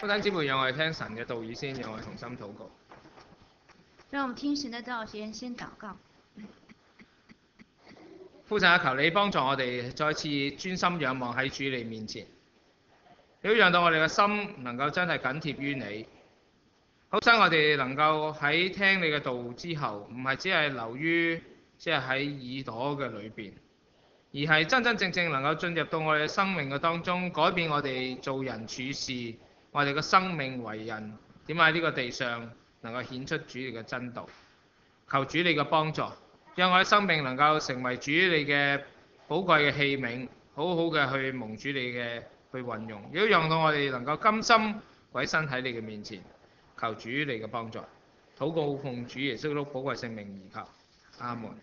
弟兄姊妹，讓我哋聽神嘅道義先，讓我哋同心禱告。 讓我們聽神的道先禱告。 父神啊，求你幫助我哋再次專心仰望喺主你面前，亦都讓到我哋嘅心能夠真係緊貼於你。好想我哋能夠喺聽你嘅道之後，唔係只係留於即係喺耳朵嘅裏邊，而係真真正正能夠進入到我哋嘅生命嘅當中，改變我哋做人處事，我哋嘅生命為人點喺呢個地上能夠顯出主你嘅真道。求主你嘅幫助，讓我哋生命能夠成為主你嘅寶貴嘅器皿，好好嘅去蒙主你嘅去運用，亦都讓到我哋能夠甘心委身喺你嘅面前。求主你嘅幫助，禱告奉主耶穌基督寶貴聖名而求，阿門。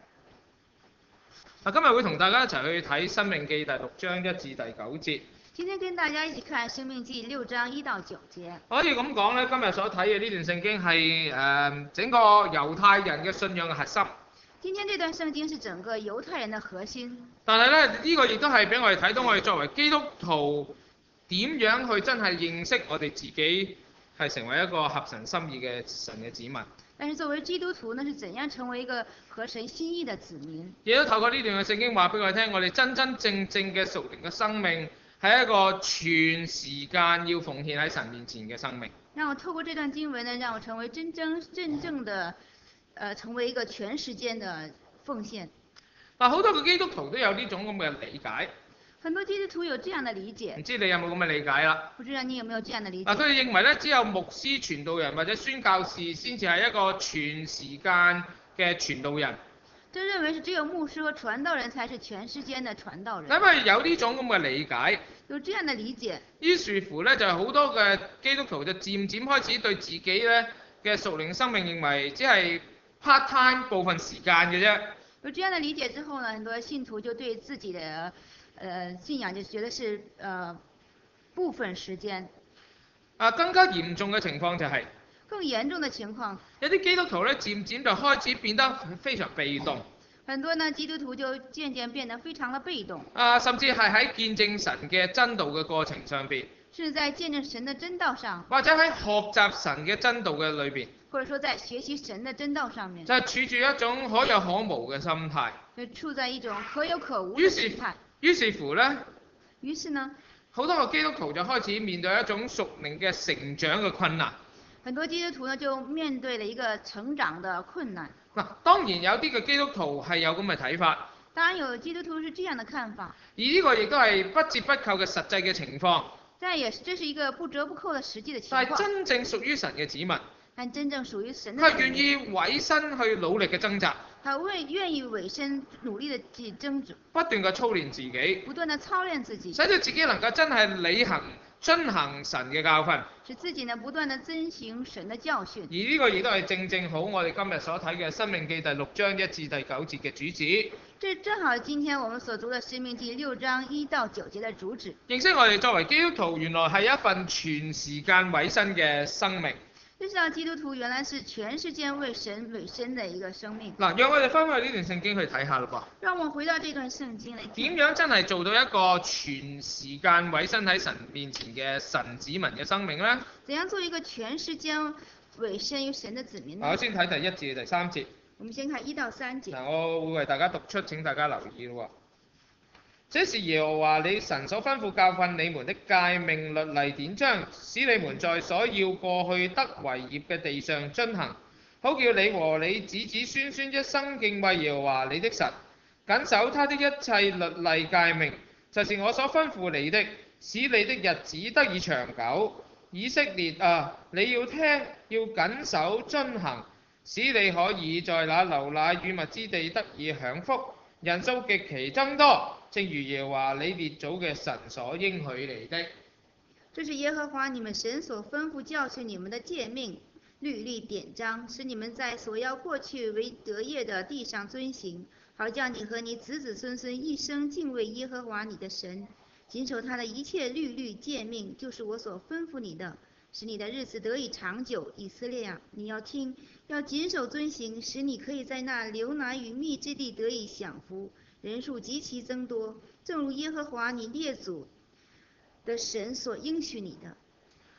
今日會同大家一齊去睇《申命記》第6章1至第9節。 今天跟大家一起看《申命記》6章1到9節。 可以咁講咧，今日所睇嘅呢段聖經係整個猶太人嘅信仰嘅核心。 今天這段聖經是整個猶太人的核心。 但係咧，呢個亦都係俾我哋睇到我哋作為基督徒點樣去真係認識我哋自己係成為一個合神心意嘅神嘅子民。 但是作為基督徒呢，是怎樣成為一個合神心意的子民？亦都透過呢段嘅聖經話俾我哋聽，我哋真真正正嘅屬靈嘅生命係一個全時間要奉獻喺神面前嘅生命。 讓我透過這段經文呢，讓我成為真正的成為一個全時間的奉獻。 好多個基督徒都有呢種咁嘅理解。 很多基督徒有這樣的理解。 唔知你有冇咁嘅理解啦？ 不知道你有沒有這樣的理解？ 佢哋認為咧，只有牧師、傳道人或者宣教士先至係一個全時間嘅傳道人。 就認為是只有牧師和傳道人才是全時間的傳道人。 因為有呢種咁嘅理解， 有這樣的理解， 於是乎咧，就係好多嘅基督徒就漸漸開始對自己咧嘅屬靈生命認為只係 part time 部分時間嘅啫。 有這樣的理解之後呢，很多信徒就對自己的信仰就覺得是部分時間。 更加嚴重嘅情況就係、 更嚴重的情況， 有啲基督徒咧漸漸就開始變得非常被動。 很多呢基督徒就漸漸變得非常的被動。 甚至係喺見證神嘅真道嘅過程上邊。 是在見證神的真道上。 或者喺學習神嘅真道嘅裏邊。 或者說在學習神的真道上面。 就係處住一種可有可無嘅心態。 就處在一種可有可無嘅心態。 於是乎呢，好多個基督徒就開始面對一種屬靈嘅成長嘅困難。 很多基督徒呢就面對了一個成長的困難。 當然有啲嘅基督徒係有咁嘅睇法。 當然有基督徒是這樣的看法。 而呢個亦都係不折不扣嘅實際嘅情況。 但也是，這是一個不折不扣的實際的情況。 但係真正屬於神嘅子民。 但真正屬於神的。 佢願意委身去努力嘅掙扎。 他願意委身努力的去爭取， 不斷嘅操練自己， 不斷的操練自己， 使到自己能夠真係履行遵行神嘅教訓， 使自己呢不斷的遵行神的教訓。 而呢個亦都係正正好我哋今日所睇嘅《申命記》第6章1至第9節嘅主旨。 這正好今天我們所讀的《申命記》6章1到9節的主旨。 認識我哋作為基督徒，原來係一份全時間委身嘅生命。 就像基督徒原來是全時間為神委身的一個生命。 讓我哋翻去呢段聖經去睇下咯噃。 讓我們回到這段聖經嚟。 點樣真係做到一個全時間委身喺神面前嘅神子民嘅生命呢？ 怎樣做一個全時間委身於神的子民呢？ 我先睇第1至第3節。 我們先看1到3節。 我會為大家讀出，請大家留意咯。這是耶和華你神所吩咐教訓你們的誡命律例典章，使你們在所要過去得為業嘅地上遵行，好叫你和你子子孫孫一生敬畏耶和華你的神，謹守他的一切律例誡命，就是我所吩咐你的，使你的日子得以長久。以色列啊，你要聽，要謹守遵行，使你可以在那流奶與蜜之地得以享福，人數極其增多。正如耶和華你列祖嘅神所應許你的。 這是耶和華你們神所吩咐教訓你們的誡命、律例典章，使你們在所要過去為得業的地上遵行，好叫你和你子子孫孫一生敬畏耶和華你的神，謹守他的一切律例誡命，就是我所吩咐你的，使你的日子得以長久。以色列啊，你要聽，要謹守遵行，使你可以在那流奶與蜜之地得以享福，人數極其增多，正如耶和華你列祖的神所應許你的。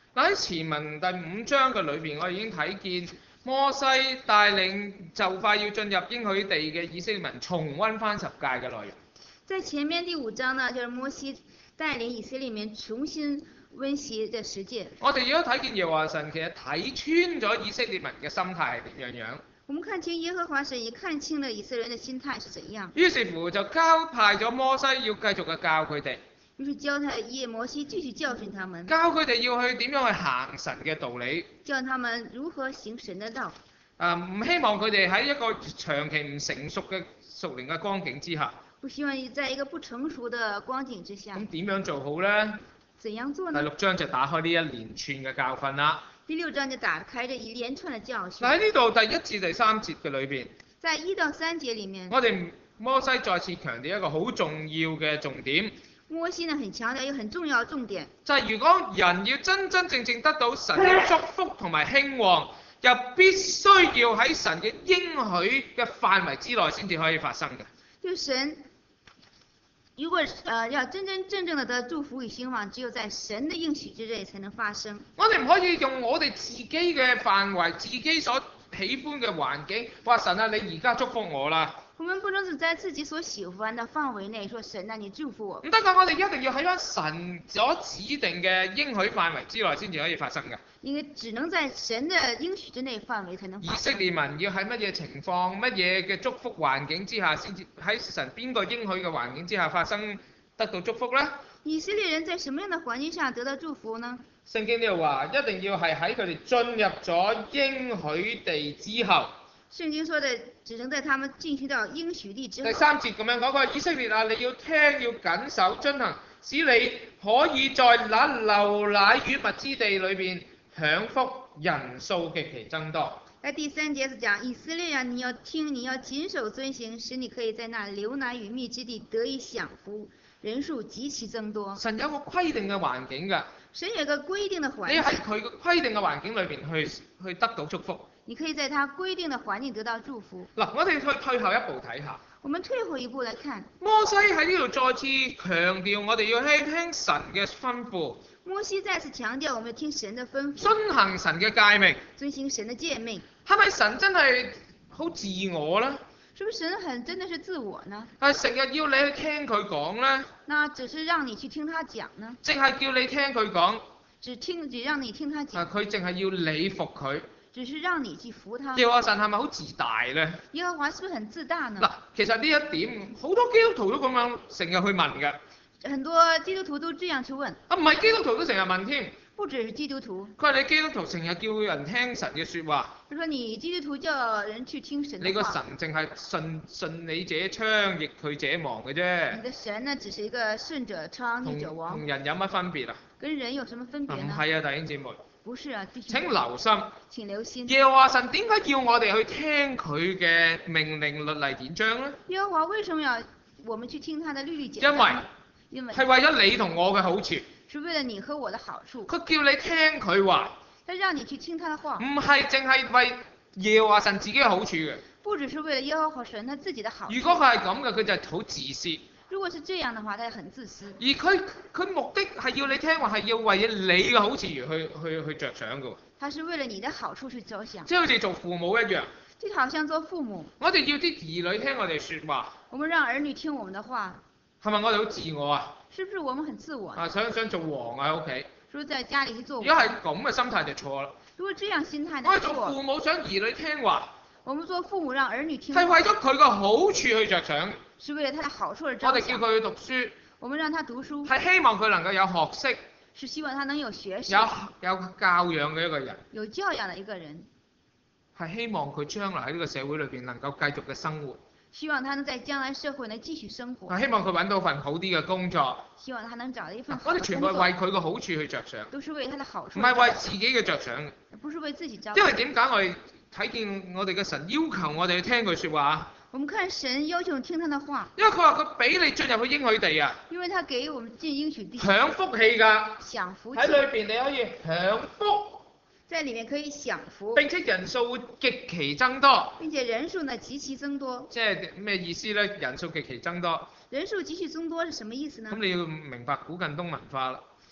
嗱喺前文第5章嘅裏邊，我已經睇見摩西帶領就快要進入應許地嘅以色列民重溫翻10誡嘅內容。 在前面第5章呢，就是摩西帶領以色列民重新溫習這10誡。 我哋亦都睇見耶和華神其實睇穿咗以色列民嘅心態係點樣樣。 我們看清耶和華神也看清了以色列人的心態是怎樣。 於是乎就交派咗摩西要繼續嘅教佢哋。 於是交派摩西繼續教訓他們， 教佢哋要去點樣去行神嘅道理， 教他們如何行神的道。 唔希望佢哋喺一個長期唔成熟嘅屬靈嘅光景之下。 不希望在一個不成熟的光景之下。 咁點樣做好呢？ 怎樣做呢？ 第6章就打開呢一連串嘅教訓啦。 第6章就打開這一連串嘅教訓。 嗱喺呢度第1至第3節嘅裏邊， 在1到3節裡面， 我哋摩西再次強調一個好重要嘅重點。 摩西呢很強調一個很重要的重點， 就係如果人要真真正正得到神嘅祝福同埋興旺，又必須要喺神嘅應許嘅範圍之內先至可以發生嘅。 就神如果要真真正正的得祝福與興旺，只有在神的應許之內才能發生。 我哋唔可以用我哋自己嘅範圍、自己所喜歡嘅環境，話神啊，你而家祝福我啦。 我們不能只在自己所喜歡的範圍內說神啊，你祝福我。 唔得㗎，我哋一定要喺翻神所指定嘅應許範圍之內先至可以發生嘅。 因為只能在神的應許之內範圍才能發生。 以色列民要喺乜嘢情況、乜嘢嘅祝福環境之下，先至喺神邊個應許嘅環境之下發生得到祝福呢？ 以色列人在什麼樣的環境下得到祝福呢？ 聖經呢度話，一定要係喺佢哋進入咗應許地之後。 聖經說的只能在他們進去到應許地之後。 第3節咁樣講，佢話以色列啊，你要聽，要謹守遵行，使你可以在那流奶與蜜之地裏邊享福，人數極其增多。 在第3節是講以色列啊，你要聽，你要謹守遵行，使你可以在那流奶與蜜之地得以享福，人數極其增多。 神有個規定嘅環境㗎。 神有個規定的環境。 你喺佢個規定嘅環境裏邊去得到祝福。 你可以在他規定的環境得到祝福。 嗱，我哋去退後一步睇下。 我們退後一步來看。 摩西喺呢度再次強調，我哋要聽神嘅吩咐。 摩西再次強調，我們要聽神的吩咐。 遵行神嘅誡命。 遵行神的誡命。 係咪神真係好自我呢？ 是不是神真的是自我呢？ 成日要你去聽佢講呢？ 那只是讓你去聽他講呢？ 淨係叫你聽佢講。 只讓你聽他講。 佢淨係要你服佢。 只是讓你去服他。 耶和華神係咪好自大呢？ 耶和華是不是很自大呢？ 嗱，其實呢一點好多基督徒都咁樣成日去問㗎。 很多基督徒都這樣去問。 唔係基督徒都成日問添。 不只是基督徒。 佢話你基督徒成日叫人聽神嘅説話。 佢說你基督徒叫人去聽神的話。 你個神淨係順你者昌，逆佢者亡嘅啫。 你的神呢，只是一個順者昌，逆者亡。 同人有乜分別啊？ 跟人有什麼分別呢？ 唔係啊，弟兄姊妹。 不是啊， 請留心。 請留心。 耶和華神點解要我哋去聽佢嘅命令、律例、典章呢？ 耶和華為什麼要我們去聽他的律例典章？因為係為咗你同我嘅好處。 是為了你和我的好處。 佢叫你聽佢話。 他讓你去聽他的話。 唔係淨係為耶和華神自己嘅好處嘅。 不只是為了耶和華神他自己的好處。 如果佢係咁嘅，佢就係好自私。 如果是這樣的話，他很自私。 而佢目的係要你聽話，係要為咗你嘅好處而去着想嘅。 他是為了你的好處去着想。 即係好似做父母一樣。 就好像做父母。 我哋要啲兒女聽我哋説話。 我們讓兒女聽我們的話。 係咪我哋好自我啊？ 是不是我們很自我？ 想做王啊喺屋企。 是不是在家裡去做王？ 如果係咁嘅心態就錯啦。 如果這樣心態， 我哋做父母想兒女聽話。 我們做父母讓兒女聽話。 係為咗佢個好處去着想。 是為了他的好處而着想。 我哋叫佢去讀書。 我們讓他讀書。 係希望佢能夠有學識。 是希望他能有學識。 有教養嘅一個人。 有教養的一個人。 係希望佢將來喺呢個社會裏邊能夠繼續嘅生活。 希望他能在將來社會能繼續生活。 希望佢揾到份好啲嘅工作。 希望他能找到一份好的工作。 我哋全部係為佢個好處去着想。 都是為他的好處。 唔係為自己嘅着想。 不是為自己着想。 因為點解我哋睇見我哋嘅神要求我哋去聽佢説話？ 我們看神要求聽他的話。 因為佢話佢俾你進入去應許地啊。 因為他給我們進應許地。 享福氣㗎。 享福氣。 喺裏邊你可以享福。 在裡面可以享福。 並且人數會極其增多。 並且人數呢極其增多。 即係咩意思呢？人數極其增多。 人數極其增多是什麼意思呢？ 咁你要明白古近東文化啦。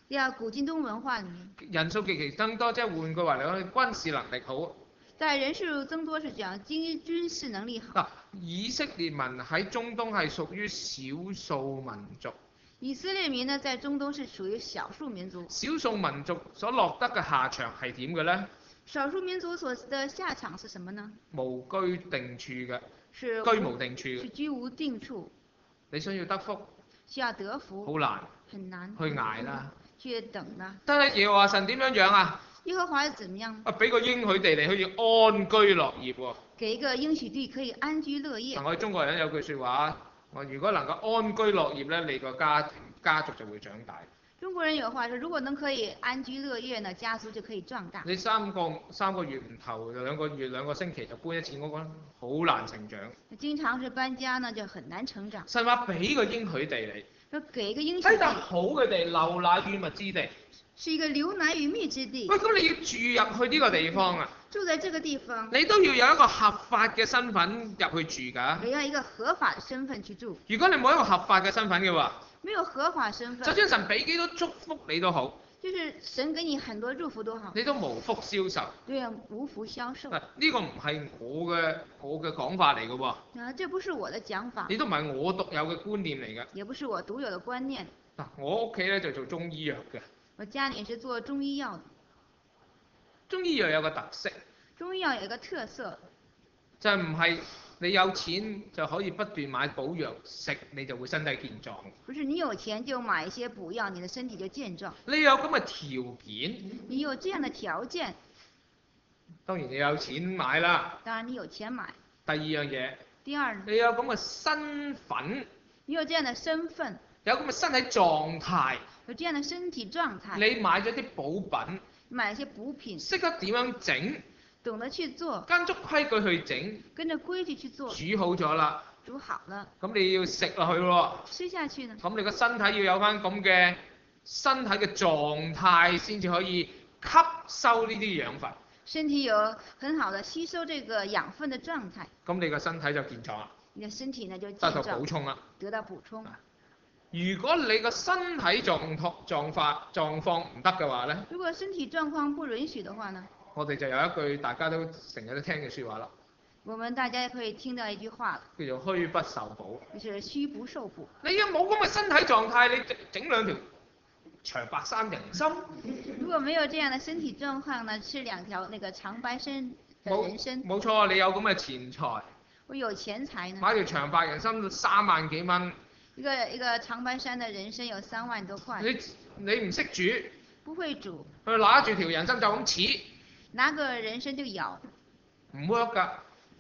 要古今東文化裡面， 人數極其增多，即係換句話嚟講，軍事能力好。 在人數增多是講軍事能力好。 嗱，以色列民喺中東係屬於少數民族。 以色列民呢，在中東是屬於少數民族。 少數民族所落得嘅下場係點嘅呢？ 少數民族所的下場是什麼呢？ 無居定處嘅， 是居無定處嘅。 是居無定處。 你想要得福， 需要得福， 好難， 很難去捱啦。 去等啦。 但係耶和華神點樣樣啊？ 耶和華是怎麼樣？ 啊，俾個應許地嚟可以安居樂業喎。 給一個應許地可以安居樂業。 我哋中國人有句説話，我如果能夠安居樂業咧，你個家族就會長大。 中國人有話說，如果能可以安居樂業呢，家族就可以壯大。 你三個月唔投2個星期就搬一次屋啦，好難成長。 經常是搬家呢，就很難成長。 神話俾個應許地你， 要給一個應許地， 睇得好嘅地，流奶與蜜之地。 是一個流奶與蜜之地。 喂，咁你要住入去呢個地方啊？ 住在這個地方， 你都要有一個合法嘅身份入去住㗎。 你要一個合法的身份去住。 如果你冇一個合法嘅身份嘅話， 沒有合法身份， 就算神俾幾多祝福你都好， 就是神給你很多祝福都好， 你都無福消受。 對啊，無福消受。 呢個唔係我嘅講法嚟嘅喎。 啊，這不是我的講法， 你都唔係我獨有嘅觀念嚟嘅。 也不是我獨有的觀念。 嗱，我屋企咧就做中醫藥嘅。 我家裡是做中醫藥的。 中醫藥有個特色， 中醫藥有一個特色， 就係唔係你有錢就可以不斷買補藥食，你就會身體健壯。 不是你有錢就買一些補藥，你的身體就健壯。 你有咁嘅條件， 你有這樣的條件， 當然你有錢買啦。 當然你有錢買。 第二樣嘢， 第二呢， 你有咁嘅身份， 你有這樣的身份， 有咁嘅身體狀態， 有這樣的身體狀態， 你買咗啲補品， 買一些補品， 識得點樣整， 懂得去做， 跟足規矩去整， 跟着規矩去做， 煮好咗啦， 煮好了， 咁你要食落去喎。 吃下去呢， 咁你個身體要有翻咁嘅身體嘅狀態，先至可以吸收呢啲養分。 身體有很好的吸收這個養分的狀態， 咁你個身體就健壯啦， 你的身體呢就健得到壯， 補充啦。 得到補充。 如果你個身體狀況唔得嘅話呢， 如果身體狀況不允許的話呢， 我哋就有一句大家都成日都聽嘅説話啦， 我們大家可以聽到一句話了， 叫做虛不受補。 就是虛不受補。 你有冇咁嘅身體狀態，你整兩條長白山人參， 如果沒有這樣的身體狀況呢，吃兩條那個長白山的人參。 冇錯，你有咁嘅錢財， 我有錢財呢， 買條長白人參3萬幾蚊。 一個長白山的人參有3萬多塊。 你唔識煮， 不會煮， 佢拿住條人參就咁切， 拿個人參就咬， 唔 work 㗎。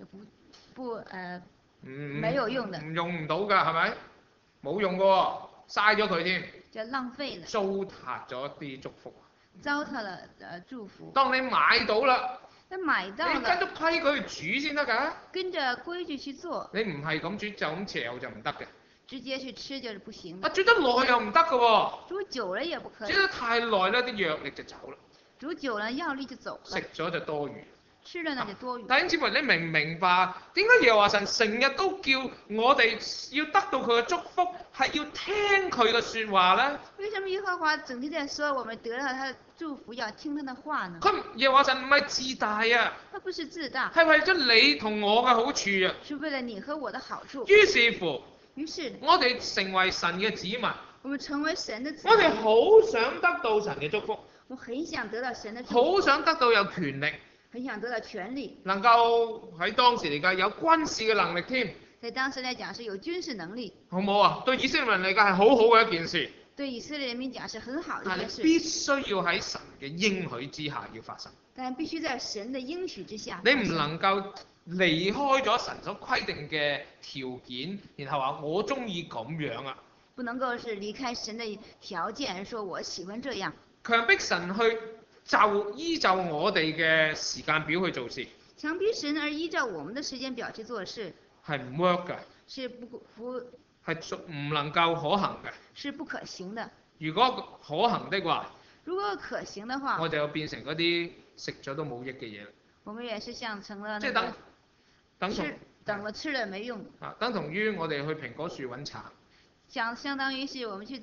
沒有用的。 用唔到㗎，係咪？冇用㗎喎，嘥咗佢添。 就浪費了。 糟蹋咗啲祝福。 糟蹋了祝福。 當你買到啦， 那買到了， 你跟足規矩去煮先得㗎。 跟着規矩去做。 你唔係咁煮就咁嚼就唔得嘅。 直接去吃就是不行的。 煮得耐又唔得㗎喎。 煮久了也不可以。 煮得太耐咧，啲藥力就走啦。 煮久了藥力就走了。 食咗就多餘。 吃了那就多餘。 弟兄姊妹，你明唔明白點解耶和華神成日都叫我哋要得到佢嘅祝福，係要聽佢嘅説話呢？ 為什麼耶和華整天在說我們得了他的祝福要聽他的話呢？ 耶和華神唔係自大啊， 他不是自大， 係為咗你同我嘅好處啊。 是為了你和我的好處。 於是乎，我哋成為神嘅子民， 我們成為神的子民， 我哋好想得到神嘅祝福， 我很想得到神的祝福， 好想得到有權力。 很想得到權力， 能夠喺當時嚟講有軍事嘅能力添。 在當時嚟講是有軍事能力， 好唔好啊？對以色列人嚟講係好好嘅一件事。 對以色列人民講是很好的一件事。 但係必須要喺神嘅應許之下要發生。 但必須在神的應許之下。 你唔能夠離開咗神所規定嘅條件，然後話我中意咁樣啊。 不能夠是離開神的條件，而說我喜歡這樣。 強迫神去依照我哋嘅時間表去做事， 強迫神而依照我們的時間表去做事， 係唔 work 㗎， 是係唔能夠可行嘅， 是不可行的。 如果可行的話， 如果可行的話， 我就要變成嗰啲食咗都冇益嘅嘢。 我們也是像成了即係等了吃了沒用。 等同於我哋去蘋果樹揾橙。 相當於是我們去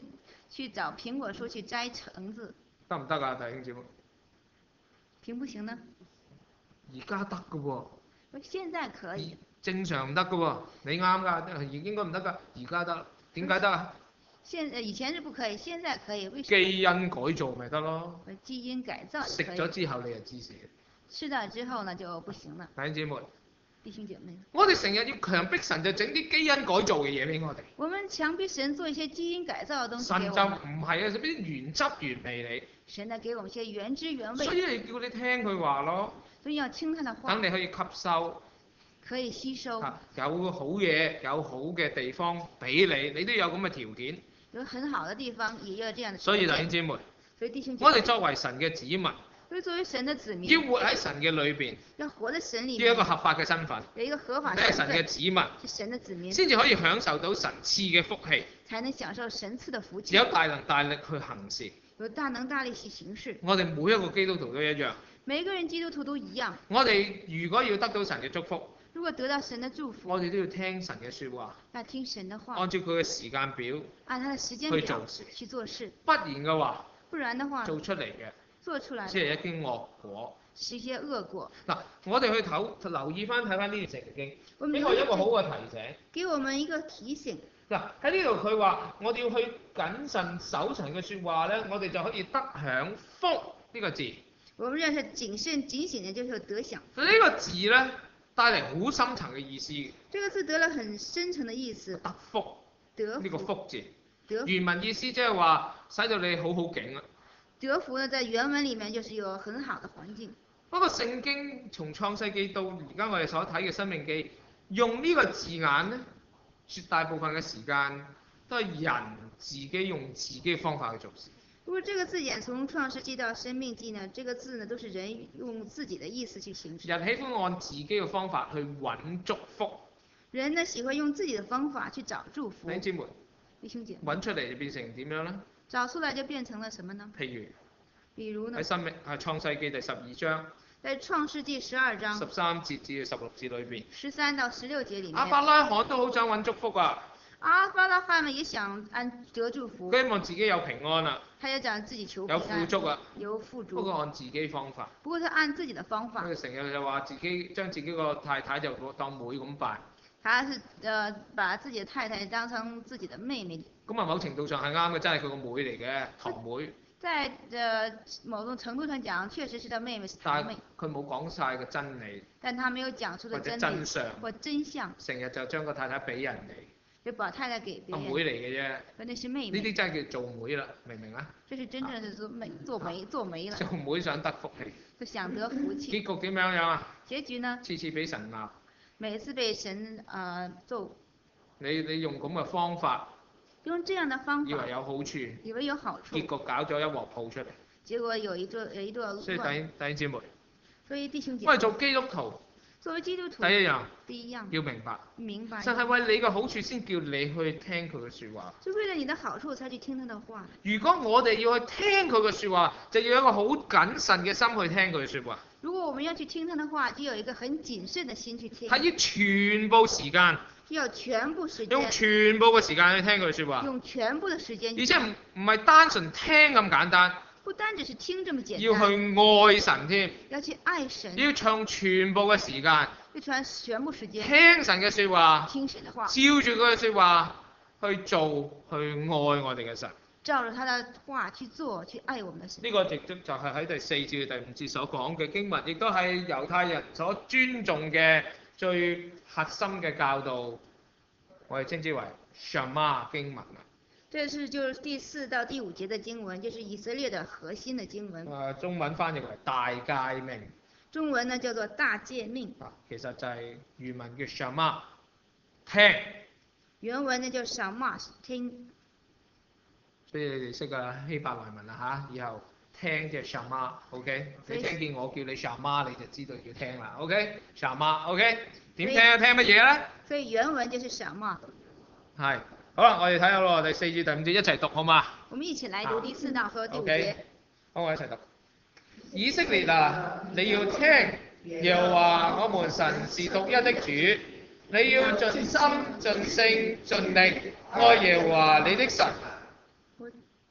去找蘋果樹去摘橙子， 得唔得啊，弟兄姊妹？ 行不行呢？ 而家得㗎喎。 現在可以， 正常唔得㗎喎，你啱㗎，應該唔得㗎，而家得，點解得啊？ 以前是不可以，現在可以，為什麼？ 基因改造咪得咯， 基因改造食可以咗之後你就知死。 吃了之後呢就不行了。 弟兄姊妹， 弟兄姐妹， 我哋成日要強迫神就整啲基因改造嘅嘢俾我哋， 我們強迫神做一些基因改造嘅東西神就給我們， 唔係啊，啲原汁原味神呢給我們一些原汁原你， 味， 所以你叫你聽佢話咯， 所以要聽他的話， 等你可以吸收。 可以吸收， 有好嘢，有好嘅地方俾你，你都有咁嘅條件。 有很好的地方，也有這樣的條件。 所以弟兄姊妹， 所以弟兄姐妹， 我哋作為神嘅子民， 所以作為神的子民， 要活喺神嘅裏邊， 要活在神裏面， 要有一個合法嘅身份， 有一個合法你係神身份， 嘅子民， 是神的子民， 先至可以享受到神賜嘅福氣， 才能享受神賜的福氣， 有大能大力去行事。 有大能大力去行事。 我哋每一個基督徒都一樣， 每一個人基督徒都一樣。 我哋如果要得到神嘅祝福， 如果得到神的祝福， 我哋都要聽神嘅説話， 要聽神的話， 按照佢嘅時間表按他的時間表去做事。 去做事， 不然嘅話， 不然的話， 做出嚟嘅做出來只係一啲惡果。 是一些惡果。 嗱，我哋去留意翻睇翻呢段聖經， 我們俾我一個好嘅提醒。 給我們一個提醒。 嗱，喺呢度佢話我哋要去謹慎守神嘅説話咧，我哋就可以得享福呢個字。 我們認識謹慎警醒的，就是得享。 呢個字咧帶嚟好深層嘅意思。 這個字得了很深層的意思。 得福。 得福。 呢個福字。 得福。 原文意思即係話使到你好好景啊。 得福呢，在原文裡面就是有很好的環境。 不過聖經從創世記到而家我哋所睇嘅申命記，用呢個字眼咧，絕大部分嘅時間都係人自己用自己嘅方法去做事。 不過這個字眼從創世記到申命記呢，這個字呢都是人用自己的意思去行事。 人喜歡按自己嘅方法去揾祝福。 人呢喜歡用自己的方法去找祝福。 弟兄姊妹， 弟兄姐妹， 揾出嚟就變成點樣呢？ 找出來就變成了什麼呢？比如呢？ 喺創世記第12章。 在創世記12章 13節至16節裏邊。 13到16節裡面。 亞伯拉罕都好想揾祝福啊！ 亞伯拉罕呢也想得祝福。 佢希望自己有平安啊！ 他也想自己求平安。 有富足啊！ 有富足。 不過按自己方法。 不過他按自己的方法。 佢成日就話將自己個太太就當妹咁拜。 他是把自己的太太當成自己的妹妹。 咁啊，某程度上係啱嘅，真係佢個妹嚟嘅，堂妹。 在某種程度上講，確實是他妹妹，是堂妹。 但佢冇講晒個真理。 但他沒有講出的真理。 真相。 或真相。 成日就將個太太俾人哋。 就把太太給別人。 妹嚟嘅啫。 那是妹妹。 呢啲真係叫做妹啦，明唔明啊？ 這是真正的做媒了。 做妹想得福氣。 就想得福氣。 結局點樣啊？ 結局呢？ 次次俾神鬧。 每次被神咒。 你用咁嘅方法。 用這樣的方法， 以為有好處， 以為有好處， 結果搞咗一鑊泡出嚟， 結果有一段所以弟兄姊妹， 所以弟兄姐妹， 我哋做基督徒， 作為基督徒，第一樣， 要明白，神係為你嘅好處先叫你去聽佢嘅説話， 就為了你的好處才去聽他的話。 如果我哋要去聽佢嘅説話，就要有一個好謹慎嘅心去聽佢嘅説話。 如果我們要去聽他的話，就有一個很謹慎的心去聽。 係要全部時間。 要全部時間。 用全部嘅時間去聽佢嘅説話。 用全部嘅時間。 而且唔係單純聽咁簡單。 不單只是聽這麼簡單。 要去愛神添。 要去愛神。 要唱全部嘅時間。 要唱全部時間。 聽神嘅説話。 聽神嘅話。 照住佢嘅説話去做，去愛我哋嘅神。 照着他的話去做，去愛我們的神。 呢個亦都就係喺第4至第5節所講嘅經文，亦都係猶太人所尊重嘅最核心嘅教導，我哋稱之為 Shema 經文啊。 這是就是第4到第5節的經文，就是以色列的核心的經文。 中文翻譯為大誡命。 中文呢叫做大誡命。 其實就係原文叫 Shema 聽。原文呢叫 Shema 聽。 所以你哋識㗎希伯來文啦嚇，以後聽即係 Shema，OK？你聽見我叫你 Shema，你就知道要聽啦，OK？Shema，OK？點聽啊？聽乜嘢咧？ 所以原文就是 Shema。 係，好啦，我哋睇下咯，第4至第5節一齊讀好嘛？ 我們一起來讀第4到和第5節。 OK，好，我一齊讀。以色列啊，你要聽，又話我們神是獨一的主，你要盡心、盡性、盡力愛耶和華你的神。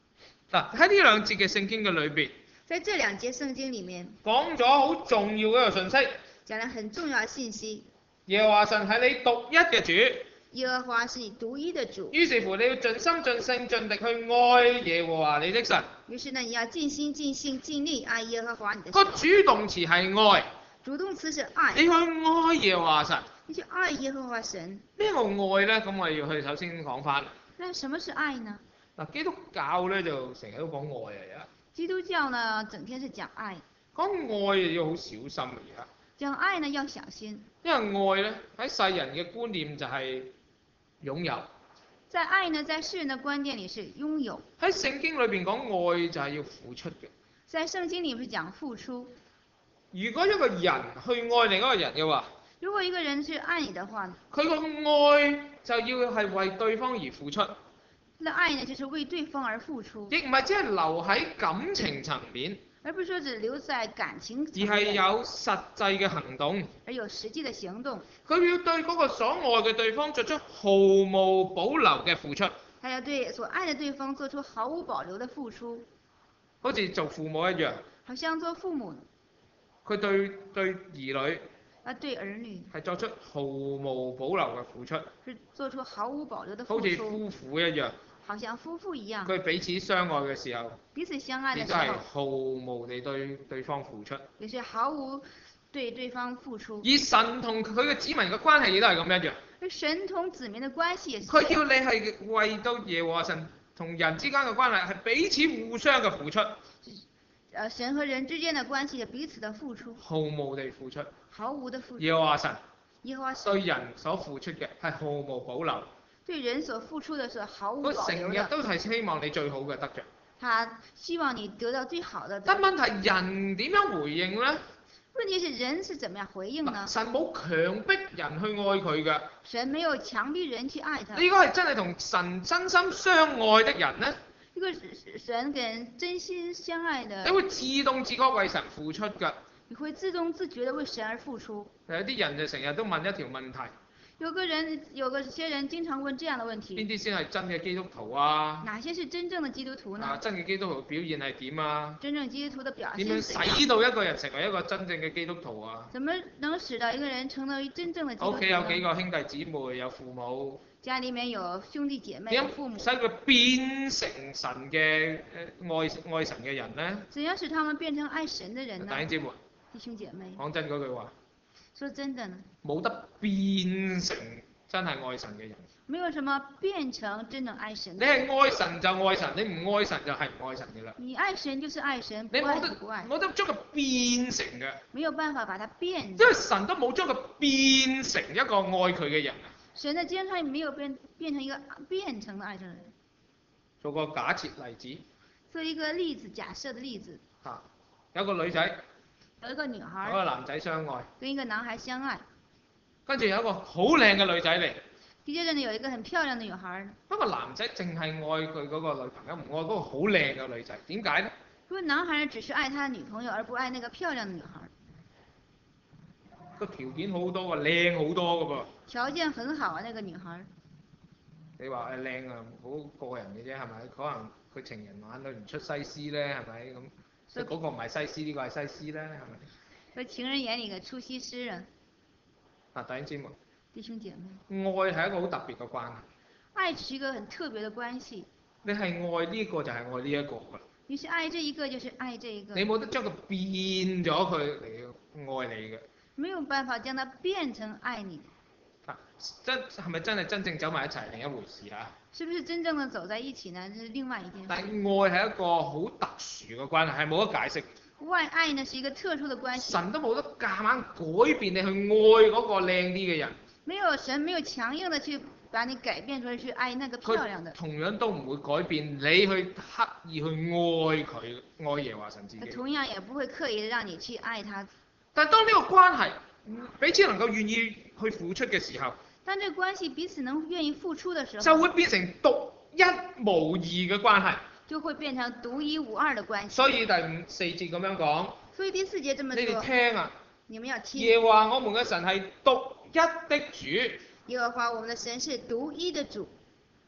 嗱，喺呢兩節嘅聖經嘅裏邊， 在這兩節聖經裡面講咗好重要嘅一個信息， 講了很重要的信息。 耶和華神係你獨一嘅主， 耶和華是你獨一的主。 於是乎你要盡心盡性盡力去愛耶和華你的神。 於是呢，你要盡心盡性盡力愛耶和華你的個神。 主動詞係愛， 主動詞是愛。 你去愛耶和華神。 你去愛耶和華神。 呢個愛呢，咁我哋要去首先講翻。 那什麼是愛呢？ 嗱，基督教呢就成日都講愛啊， 基督教呢整天是講愛。 講愛要好小心嘅而家。 講愛呢要小心。 因為愛呢，喺世人嘅觀念就係擁有。 在愛呢，在世人的觀念裡是擁有。 喺聖經裏邊講愛就係要付出嘅。 在聖經裡是講付出。 如果一個人去愛另一個人嘅話， 如果一個人去愛你的話， 佢個愛就要係為對方而付出。 他的愛呢，就是為對方而付出。 亦唔係只係留喺感情層面， 而不是說只留在感情層面， 而係有實際嘅行動。 而有實際的行動。 佢要對嗰個所愛嘅對方作出毫無保留嘅付出。 他要對所愛的對方做出毫無保留的付出。 好似做父母一樣。 好像做父母。 佢對兒女。 對兒女。 係作出毫無保留嘅付出。 是做出毫無保留的付出。 好似夫婦一樣。 好像夫婦一樣。 佢彼此相愛嘅時候。 彼此相愛的時候。 亦都係毫無地對對方付出。 也是毫無對對方付出。 而神同佢嘅子民嘅關係亦都係咁一樣。 神同子民嘅關係也是。 佢叫你係為到耶和華神同人之間嘅關係係彼此互相嘅付出。 神和人之間的關係係彼此的付出。 毫無地付出。 毫無的付出。 耶和華神。 耶和華神。 對人所付出嘅係毫無保留。 對人所付出的是毫無保留的。 佢成日都係希望你最好嘅得着。 他希望你得到最好的。 但問題人點樣回應呢？ 問題是人是怎麼樣回應呢？ 神冇強迫人去愛佢嘅。 神沒有強逼人去愛他。 呢個係真係同神真心相愛的人呢？ 呢個神跟人真心相愛的。 你會自動自覺為神付出㗎。 你會自動自覺地為神而付出。 有啲人就成日都問一條問題。 有些人經常問這樣的問題。 邊啲先係真嘅基督徒啊？ 哪些是真正的基督徒呢？ 真嘅基督徒表現係點啊？ 真正基督徒的表現。 點樣使到一個人成為一個真正嘅基督徒啊？ 怎麼能使到一個人成為真正的基督徒？ 屋企有幾個兄弟姊妹，有父母。 家裡面有兄弟姐妹，有父母。 使佢變成神嘅愛神嘅人呢？ 怎樣使他們變成愛神的人呢？ 弟兄姊妹。 弟兄姐妹。 講真嗰句話。 說真的呢？ 冇得變成真係愛神嘅人。 沒有什麼變成真正愛神。 你係愛神就愛神，你唔愛神就係唔愛神嘅啦。 你愛神就是愛神，不愛就不愛。 冇得將佢變成嘅。 沒有辦法把它變。 因為神都冇將佢變成一個愛佢嘅人。 神的既然他沒有變成一個變成的愛的人。 做個假設例子。 做一個例子，假設的例子。 有個女仔。 有一個女孩。 同一個男仔相愛。 跟一個男孩相愛。 跟住有一個好靚嘅女仔嚟。 接着呢，有一個很漂亮的女孩。 不過男仔淨係愛佢嗰個女朋友，唔愛嗰個好靚嘅女仔，點解呢？ 因為男孩只是愛他的女朋友，而不愛那個漂亮的女孩。 個條件好多喎，靚好多噶噃。 條件很好啊，那個女孩。 你話誒靚啊，好個人嘅啫，係咪？可能佢情人眼裏唔出西施咧，係咪咁？即係嗰個唔係西施，呢個係西施咧，係咪？ 所以情人眼裡嘅出西施啊。 弟兄姊妹。 弟兄姐妹。 愛係一個好特別嘅關係。 愛是一個很特別嘅關係。 你係愛呢個就係愛呢一個㗎。 你是愛這一個就是愛這一個。 你冇得將佢變咗佢嚟愛你嘅。 沒有辦法將它變成愛你。 係咪真係真正走埋一齊另一回事啊？ 是不是真正的走在一起呢？這是另外一件事。 但愛係一個好特殊嘅關係，係冇得解釋。 愛呢是一個特殊的關係。 神都冇得夾硬改變你去愛嗰個靚啲嘅人。 神沒有強硬的去把你改變出來去愛那個漂亮的。 同樣都唔會改變你去刻意去愛佢，愛耶和華神自己。 同樣也不會刻意的讓你去愛他。 但係當呢個關係彼此能夠願意去付出嘅時候， 當這個關係彼此能願意付出的時候， 就會變成獨一無二嘅關係。 就會變成獨一無二的關係。 所以第4節咁樣講。 所以第4節這麼說。 你哋聽啊！ 你們要聽。 耶和華我們嘅神係獨一的主。 耶和華我們的神是獨一的主。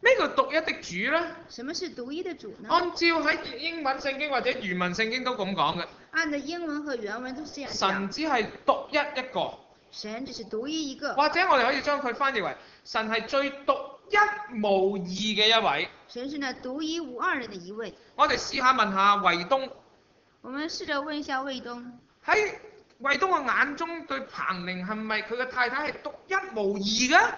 咩叫獨一的主呢？ 什麼是獨一的主呢？ 按照喺英文聖經或者原文聖經都咁講嘅， 按照英文和原文都是這樣神講。 只係獨一一個， 神只是獨一一個， 或者我哋可以將佢翻譯為神係最獨一無二嘅一位。 神是那獨一無二的一位。 我哋試下問下衛東， 我們試着問一下衛東， 喺衛東嘅眼中對彭玲係咪佢嘅太太係獨一無二嘅？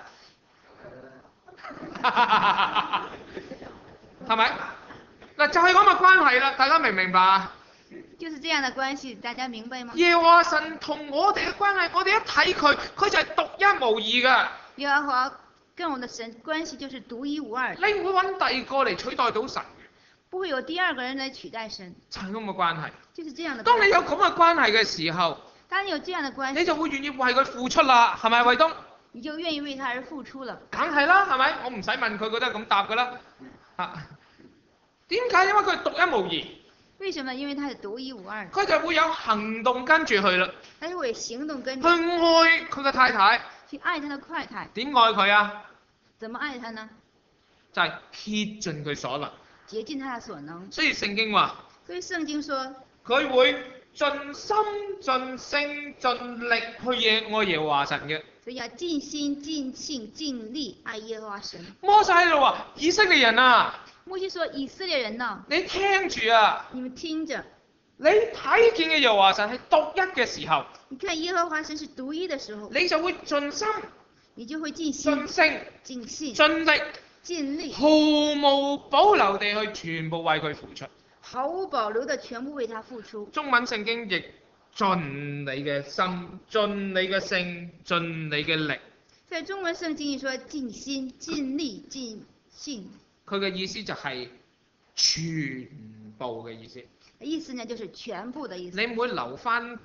係咪？嗱就係咁嘅關係啦，大家明唔明白啊？ 就是這樣的關係，大家明白嗎？ 耶和華神同我哋嘅關係，我哋一睇佢，佢就係獨一無二嘅。 耶和華跟我們的神關係就是獨一無二， 你唔會揾第二個嚟取代到神， 不會有第二個人來取代神， 就係咁嘅關係。 就是這樣的關係。 當你有咁嘅關係嘅時候， 當你有這樣的關係， 你就會願意為佢付出啦，係咪衛東？ 你就願意為他而付出了。 梗係啦，係咪？我唔使問佢，佢都係咁答㗎啦。點解？因為佢係獨一無二。 為什麼？因為他是獨一無二。 佢就會有行動跟住佢啦。 他就會行動跟去住。 愛佢嘅太太。 去愛他的太太。 點愛佢啊？ 怎麼愛他呢？ 就係竭盡佢所能。 竭盡他的所能。 所以聖經話。 所以聖經說。 佢會盡心盡性盡力去愛耶和華神嘅。 所以要盡心盡性盡力愛耶和華神。 摩西喺度話：以色列人啊！ 摩西說：以色列人啊， 你聽住啊！ 你們聽着。 你睇見嘅耶和華神係獨一嘅時候， 你看耶和華神是獨一嘅時候， 你就會盡心， 你就會盡心、 盡性、 盡性、 盡力、 盡力， 毫無保留地去全部為佢付出， 毫無保留地全部為他付出。 中文聖經亦盡你嘅心、盡你嘅性、盡你嘅力。 在中文聖經裏說盡心、盡力、盡性。 佢嘅意思就係全部嘅意思。 意思呢，就是全部的意思。 你唔會留翻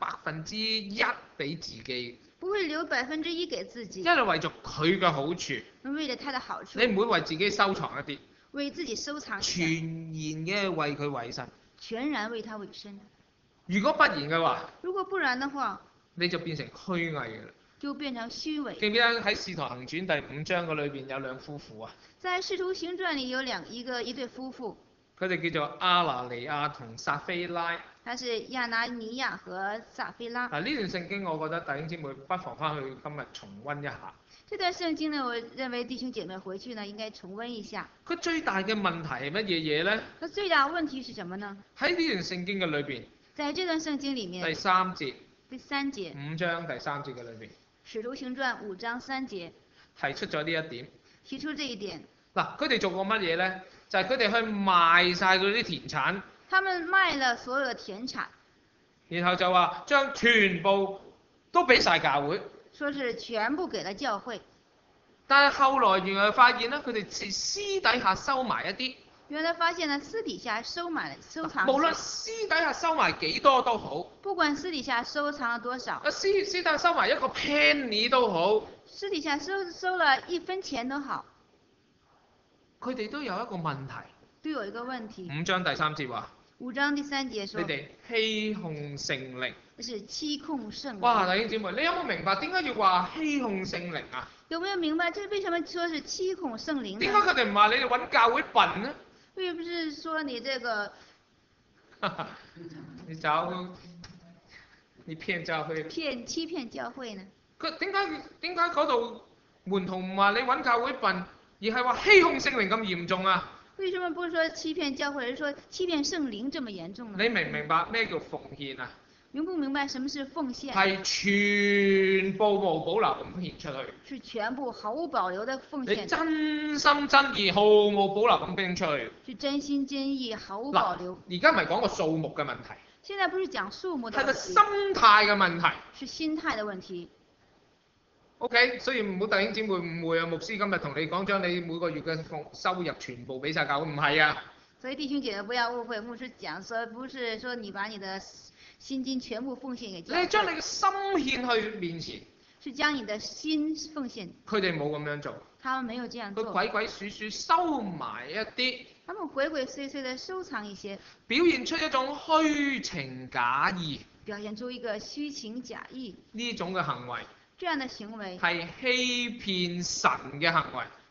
1%俾自己。 不會留1%給自己。 因為為咗佢嘅好處。 為了他的好處。 你唔會為自己收藏一啲。 為自己收藏。 全然嘅為佢為身。 全然為他為身。 如果不然嘅話。 如果不然的話。 你就變成虛偽嘅啦。 就變成虛偽。 記唔記得喺《使徒行傳》第5章嗰裏邊有兩夫婦啊？ 在《使徒行傳》裏有一對夫婦。 佢哋叫做亞拿尼亞同撒菲拉。 他是亞拿尼亞和撒菲拉。 呢段聖經我覺得弟兄姊妹不妨翻去今日重溫一下。 這段聖經呢，我認為弟兄姐妹回去呢應該重溫一下。 佢最大嘅問題係乜嘢嘢呢？ 佢最大問題是什麼呢？ 喺呢段聖經嘅裏邊。 在這段聖經裡面。 第3節。 第3節。 5章第3節嘅裏邊。 使徒行傳5章3節。 提出咗呢一點。 提出這一點。 嗱，佢哋做過乜嘢呢？就係佢哋去賣晒嗰啲田產。 他們賣了所有的田產。 然後就話將全部都俾晒教會。 說是全部給了教會。 但係後來原來發現呢，佢哋私底下收埋一啲。 原來發現呢，私底下收藏。 無論私底下收埋幾多都好。 不管私底下收藏了多少。 私底下收埋一個 penny 都好。 私底下收了1分錢都好。 佢哋都有一個問題。 都有一個問題。 5章第3節話。 5章第3節說。 你哋欺哄聖靈。 是欺哄聖靈。 哇！弟兄姊妹，你有冇明白點解要話欺哄聖靈啊？ 有沒有明白這為什麼說是欺哄聖靈呢？ 點解佢哋唔話你哋揾教會笨呢？ 為不是說你這個？ 你騙教會。 欺騙教會呢？ 佢點解嗰度門徒唔話你揾教會笨，而係話欺哄聖靈咁嚴重啊？ 為什麼不是說欺騙教會，而是說欺騙聖靈這麼嚴重呢？ 你明唔明白咩叫奉獻啊？ 明不明白什麼是奉獻？ 係全部無保留咁獻出去。 是全部毫無保留的奉獻。 你真心真意毫無保留咁獻出去。 是真心真意毫無保留。 而家唔係講個數目嘅問題。 現在不是講數目的問題。 係個心態嘅問題。 是心態的問題。 OK，所以唔好弟兄姊妹誤會啊！牧師今日同你講將你每個月嘅收入全部俾晒教會，唔係啊。 所以弟兄姐妹不要誤會，牧師講說不是說你把你的薪金全部奉獻給教會。 你將你嘅心獻去面前。 是將你的心奉獻。佢哋冇咁樣做。 他們沒有這樣做。 佢鬼鬼祟祟收埋一啲。 他們鬼鬼祟祟地收藏一些。 表現出一種虛情假意。 表現出一個虛情假意。 呢種嘅行為。 這樣的行為。 係欺騙神嘅行為。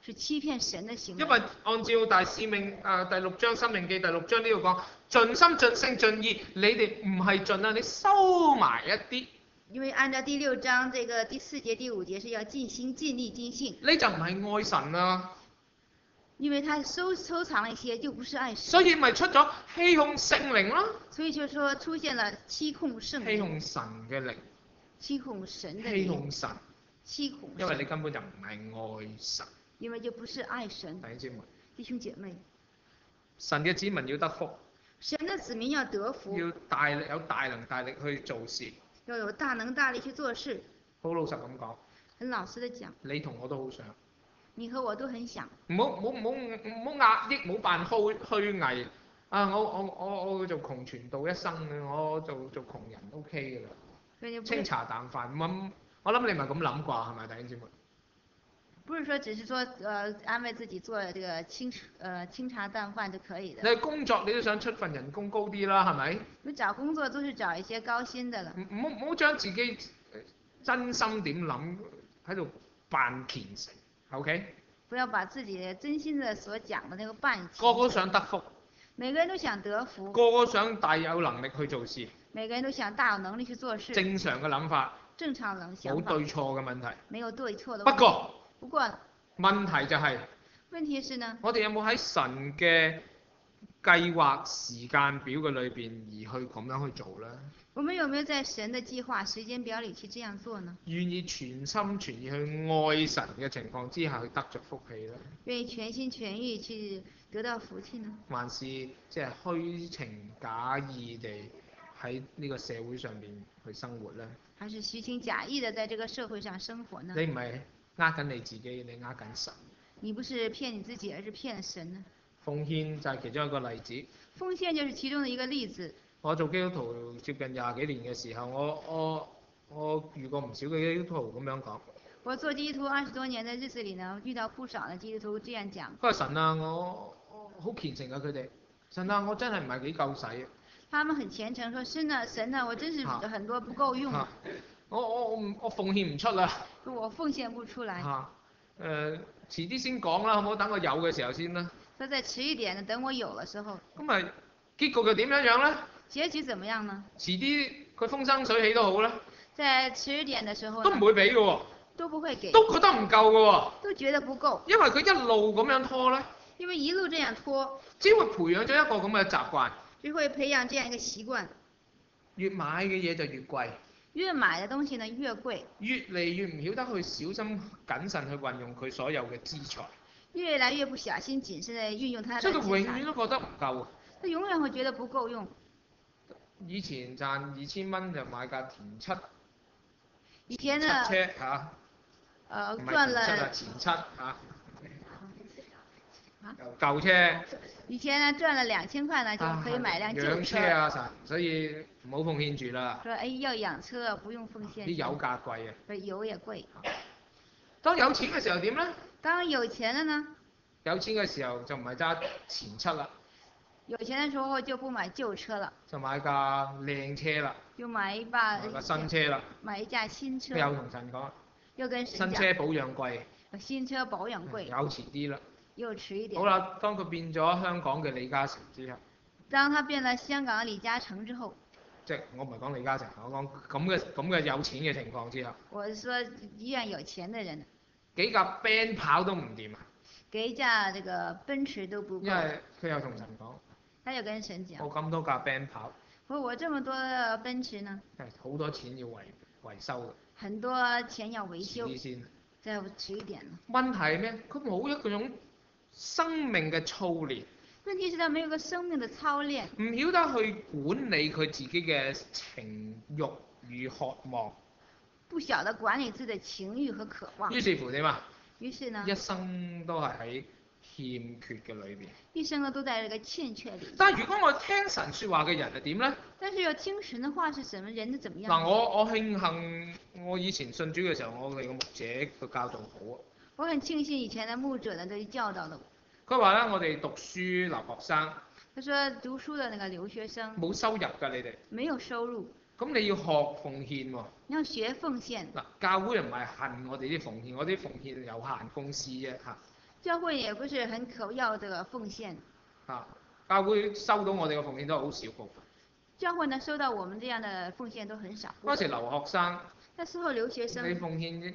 是欺騙神的行因為為。 按照大使命第6章《申命記》第6章呢度講，盡心盡性盡意，你哋唔係盡啊，你收埋一啲， 因為按照第6章這個第4節、第5節是要盡心、盡力、盡性， 你就唔係愛神啊， 因為他收藏了一些，就不是愛神， 所以咪出咗欺哄聖靈啦， 所以就說出現了欺哄聖靈、 欺哄神嘅靈， 欺哄神的靈、 欺哄神， 欺哄因為你神， 根本就唔係愛神。 因為就不是愛神弟。兄姊妹， 弟兄姐妹， 神嘅子民要得福， 神的子民要得福， 要有大能大力去做事。 要有大能大力去做事。 好老實咁講， 很老實的講， 你同我都好想， 你和我都很想， 唔好壓抑，唔好扮虛偽。啊！我做窮傳道一生嘅，我做窮人 OK 嘅啦， 所以就不清茶淡飯。我諗你唔係咁諗啩，係咪弟兄姊妹？ 不是說只是說安慰自己做這個清茶淡飯就可以的。 你工作你都想出份人工高啲啦，係咪？ 你找工作都是找一些高薪的了。 唔好將自己真心點諗喺度扮虔誠 ，OK？ 不要把自己真心的所講的那個扮虔誠。 個個想得福， 每個人都想得福。 個個想大有能力去做事。 每個人都想大有能力去做事。 正常嘅諗法， 正常的想法。 冇對錯嘅問題。 沒有對錯的問題。不過問題就係、 問題是呢？ 我哋有冇喺神嘅計劃時間表嘅裏邊而去咁樣去做呢？ 我們有沒有在神的計劃時間表裡去這樣做呢？ 願意全心全意去愛神嘅情況之下去得着福氣呢？ 願意全心全意去得到福氣呢？ 還是即係虛情假意地喺呢個社會上面去生活呢？ 還是虛情假意的在這個社會上生活呢？ 你唔係呃緊你自己，你呃緊神。 你不是騙你自己，而是騙神呢？ 奉獻就係其中一個例子。 奉獻就是其中的一個例子。 我做基督徒接近20幾年嘅時候，我遇過唔少嘅基督徒咁樣講。 我做基督徒20多年的日子裡呢，遇到不少的基督徒這樣講。 佢話神啊，我好虔誠啊佢哋。神啊，我真係唔係幾夠使啊。 他們很虔誠，說神啊，我真是很多不夠用。 我奉獻唔出啦。 我奉獻不出來。 遲啲先講啦，好唔好？等我有嘅時候先啦。 說再遲一點，等我有嘅時候。 咁咪結局又點樣樣咧？ 結局怎麼樣呢？ 遲啲佢風生水起都好啦。 在遲一點嘅時候。 都唔會俾嘅喎。 都不會給。 都覺得唔夠嘅喎。 都覺得不夠。 因為佢一路咁樣拖咧。 因為一路這樣拖。 只會培養咗一個咁嘅習慣。 只會培養這樣一個習慣。 越買嘅嘢就越貴。 越買的東西呢越貴。越嚟越唔曉得去小心謹慎去運用佢所有嘅資財。 越來越不小心謹慎地運用它的資財。 所以佢永遠都覺得唔夠。 他永遠會覺得不夠用。 以前賺2000蚊就買架田七。 以前呢？ 車嚇。 賺了。 田七嚇。舊車。 以前呢賺了2000塊呢就可以買輛舊車。 養車啊神，所以唔好奉獻住啦。 說要養車不用奉獻。 啲油價貴啊。 油也貴。 當有錢嘅時候點呢？ 當有錢了呢？ 有錢嘅時候就唔係揸前七啦。 有錢嘅時候就不買舊車了。 就買架靚車啦。 就買一架新車啦。 買一架新車。 又同神講。 又跟神講。 新車保養貴。 新車保養貴。 有遲啲啦。 又遲一點。 好啦，當佢變咗香港嘅李嘉誠之後。 當他變了香港嘅李嘉誠之後。 即係我唔係講李嘉誠，我講咁嘅有錢嘅情況之下。 我是說一樣有錢嘅人。 幾架 band 跑都唔掂啊！ 幾架這個奔馳都不夠。 因為佢又同神講。 他又跟神講。 我咁多架 band 跑。 我這麼多奔馳呢？ 好多錢要維修嘅。 很多錢要維修。 遲啲先。 再遲一點。 問題係咩？佢冇一種生命嘅操練。 問題是他沒有個生命的操練。 唔曉得去管理佢自己嘅情慾與渴望。 不曉得管理自己的情慾和渴望。 於是乎點啊？ 於是呢？ 一生都係喺欠缺嘅裏邊。 一生呢都在這個欠缺裏。 但係如果我聽神説話嘅人係點呢？ 但是有聽神的話是什麼人的怎麼樣？ 嗱，我慶幸我以前信主嘅時候，我哋個牧者佢教導好啊。 我很慶幸以前的牧者呢對教導的。 佢話咧，我哋讀書留學生。 佢說讀書的那個留學生。 冇收入㗎，你哋。 沒有收入。 咁你要學奉獻喎。 你要學奉獻。 嗱，教會唔係恨我哋啲奉獻，我啲奉獻有限公司啫嚇。 教會也不是很渴要的奉獻， 教會收到我哋嘅奉獻都係好少部分。 教會呢收到我們這樣的奉獻都很少。 嗰時留學生， 那時候留學你生奉獻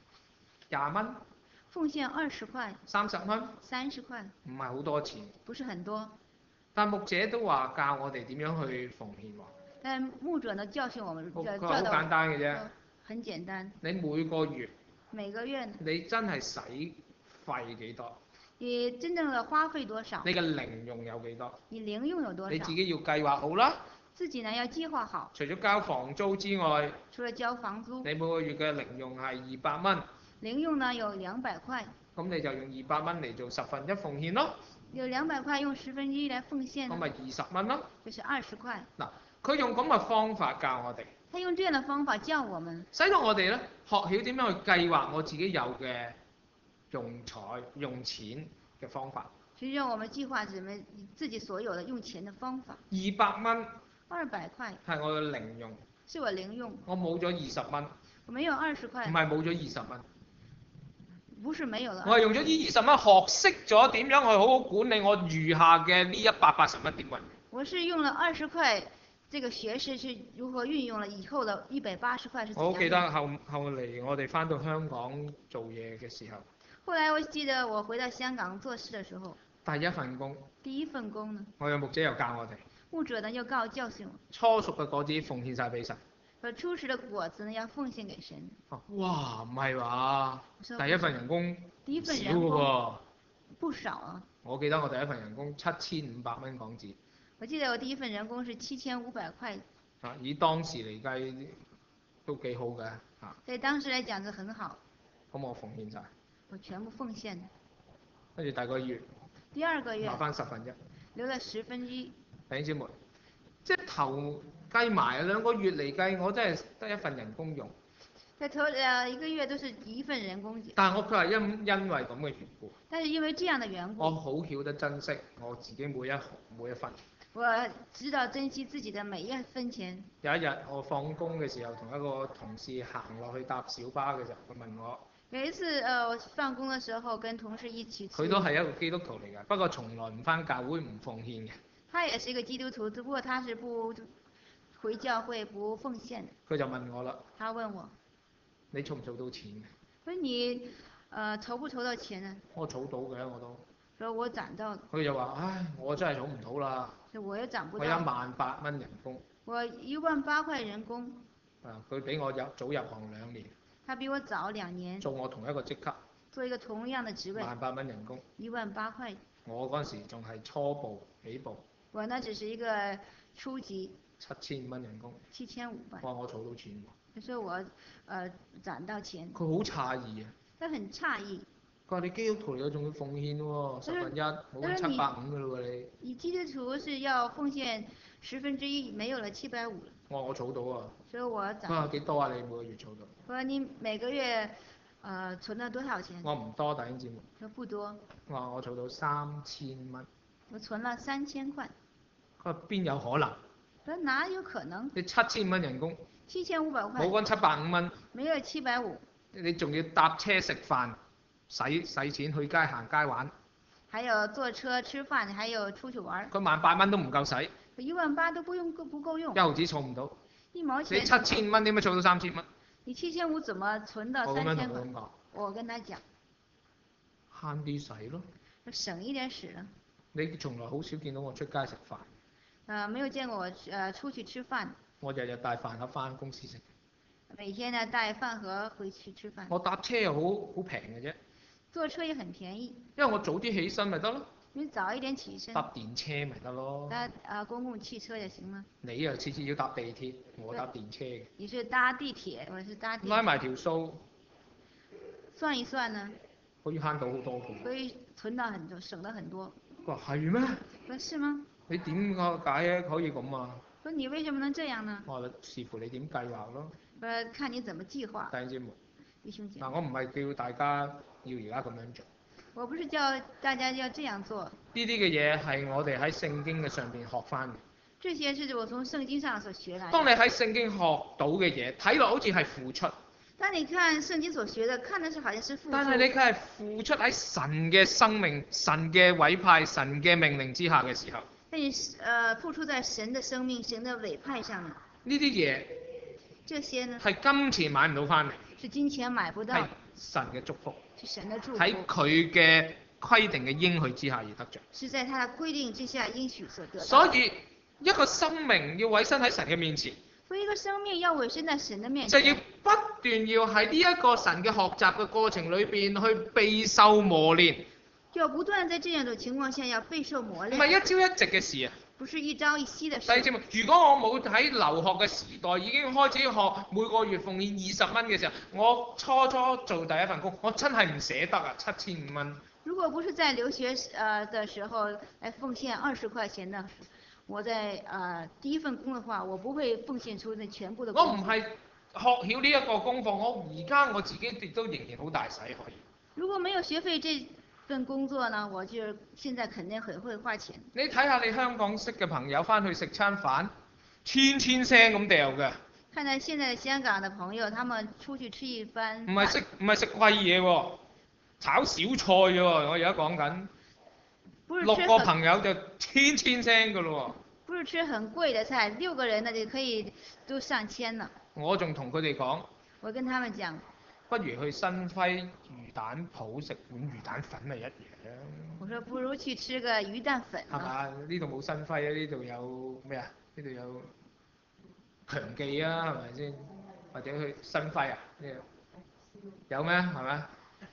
20蚊、 奉獻20塊、 30蚊， 30塊， 唔係好多錢。 不是很多。 但牧者都話教我哋點樣去奉獻喎。 但牧者呢教訓我們， 佢教話好簡導單嘅啫。 很簡單。 你每個月每個月呢， 你真係使費幾多？ 你真正的花費多少？ 你嘅零用有幾多？ 你零用有多少？ 你自己要計劃好啦。 自己呢要計劃好。 除咗交房租之外， 除了交房租， 你每個月嘅零用係200蚊， 零用呢有200塊。 咁你就用200蚊嚟做1/10奉獻咯。 有200塊用1/10來奉獻， 咁咪20蚊咯。 就是20塊。 嗱，佢用咁嘅方法教我哋， 他用這樣的方法教我們， 使到我哋咧學曉點樣去計劃我自己有嘅用錢嘅方法。 其實讓我們計劃怎麼自己所有的用錢的方法。 200蚊 200塊係我嘅零用， 是我零用， 我冇咗20蚊， 我沒有20 唔塊， 係冇咗20蚊， 不是沒有了。 我係用咗呢20蚊學識咗點樣去好好管理我餘下嘅呢180蚊點運用。 我是用了20塊，這個學識是如何運用了以後的180塊是怎樣的。 我好記得後嚟我哋翻到香港做嘢嘅時候， 後來我記得我回到香港做事的時候， 第一份工， 第一份工呢， 我有牧者又教我哋， 牧者呢又教訓我， 初熟嘅果子奉獻晒俾神。 初時的果子呢要奉獻給神。 哇，唔係話我說第一份人工第一份少人工嘅喎。 不少啊。 我記得我第一份人工7500蚊港紙。 我記得我第一份人工是7500塊。 以當時嚟計都幾好嘅嚇。 在當時來講就很好。 咁我奉獻晒， 我全部奉獻。 跟住第二個月， 第二個月留翻1/10。 留了1/10。 弟兄姊妹，即係頭計埋2個月嚟計，我真係得一份人工用。 在頭1個月都是一份人工。 但係我佢係因為咁嘅緣故。 但是因為這樣的緣故。 我好曉得珍惜我自己每一分。 我知道珍惜自己的每一分錢。 有一日我放工嘅時候，同一個同事行落去搭小巴嘅時候，佢問我。 有一次我放工嘅時候跟同事一起。 佢都係一個基督徒嚟㗎，不過從來唔返教會唔奉獻嘅。 他也是一個基督徒，只不過他是不回教會不奉獻。 佢就問我啦。 他問我。 你儲唔儲到錢嘅？ 佢說你籌不籌到錢啊？ 我儲到嘅我都。 說我賺到。 佢就話：唉，我真係儲唔到啦。 我也漲不到。 我18000蚊人工。 我18000塊人工。 佢比我早入行2年。 他比我早2年。 做我同一個職級。 做一個同樣的職位。 18000蚊人工。 18000塊。 我嗰陣時仲係初步起步。 我呢只是一個初級。 7000蚊人工。 7500。 哇！我儲到錢喎。 佢說我賺到錢。 佢好詫異啊。 他很詫異。 佢話：你基督徒你仲要奉獻喎，1/10，冇咗750㗎嘞喎你。 你基督徒是要奉獻1/10，沒有了750。 我儲到啊。 所以我賺。 佢話幾多啊？你每個月儲到？ 佢話你每個月存了多少錢？ 我唔多，弟兄姊妹。 佢不多。 我話我儲到3000蚊。 我存了3000塊。 佢話邊有可能？ 佢話哪有可能？ 你7000蚊人工。 7500塊。 冇講750蚊。 沒有750。 你仲要搭車食飯，使錢去街行街玩。 還有坐車吃飯，還有出去玩。 佢18000蚊都唔夠使。 佢18000都不夠用。 1毫子儲唔到。 1毛錢。 你7000蚊點樣儲到3000蚊？ 你7500怎麼存到3000蚊？ 我咁樣同佢講。 我跟他講。 慳啲使咯。 省一點使啦。 你從來好少見到我出街食飯。 沒有見過我出去吃飯。 我日日帶飯盒返公司食。 每天呢帶飯盒回去吃飯。 我搭車又好平嘅啫。 坐車也很便宜。 因為我早啲起身咪得咯。 你早一點起身。 搭電車咪得咯。 搭公共汽車就行嗎？ 你又次次要搭地鐵，我搭電車嘅。 你是搭地鐵，我是搭電車。 拉埋條數。 算一算呢？ 可以慳到好多嘅。 可以存到很多，省得很多。 佢話係咩？ 我話是嗎？ 你點解可以咁啊？ 我話你為什麼能這樣呢？ 我話視乎你點計劃咯。 看你怎麼計劃。 弟兄姊妹。 弟兄姐妹。 嗱，我唔係叫大家要而家咁樣做。 我不是叫大家要這樣做。 呢啲嘅嘢係我哋喺聖經嘅上邊學翻嘅。 這些是我從聖經上所學來的。 當你喺聖經學到嘅嘢，睇落好似係付出， 當你看聖經所學的，看的是好像是付出， 但係你佢係付出喺神嘅生命、神嘅委派、神嘅命令之下嘅時候， 但你付出在神的生命、神的委派上面， 呢啲嘢這些呢係金錢買唔到翻嚟， 是金錢買不到係，神嘅祝福， 是神的祝福， 喺佢嘅規定嘅應許之下而得着。 是在他的規定之下應許所得到。 所以一個生命要委身喺神嘅面前， 所以一個生命要委身在神的面就要前， 不斷要喺呢一個神嘅學習嘅過程裏邊去備受磨練， 就要不斷在這樣的情況下要備受磨唔練， 係一朝一夕嘅事啊！ 不是一朝一夕的事。 弟兄姊妹，如果我冇喺留學嘅時代已經開始學每個月奉獻20蚊嘅時候，我初做第一份工，我真係唔捨得啊，7500蚊。 如果不是在留學的時候來奉獻20塊錢的，我在第一份工的話，我不會奉獻出那全部的工資。 我唔係學曉呢一個功課，我自己亦都仍然好大使可以。 如果沒有學費這份工作呢，我就現在肯定很會花錢。 你睇下你香港識嘅朋友翻去食餐飯，千聲咁掉嘅， 看到現在香港的朋友，他們出去吃一番， 唔係食貴嘢喎，炒小菜啫喎，我而家講緊。6個朋友就千聲㗎咯喎。 不是吃很貴的菜，6個人呢就可以都上千了。 我仲同佢哋講， 我跟他們講， 不如去新輝魚蛋鋪食碗魚蛋粉咪一樣。 我說不如去吃個魚蛋粉係嘛？呢度冇新輝啊，呢度有咩啊？呢度有強記啊，係咪先？或者去新輝啊？呢度有咩？係咪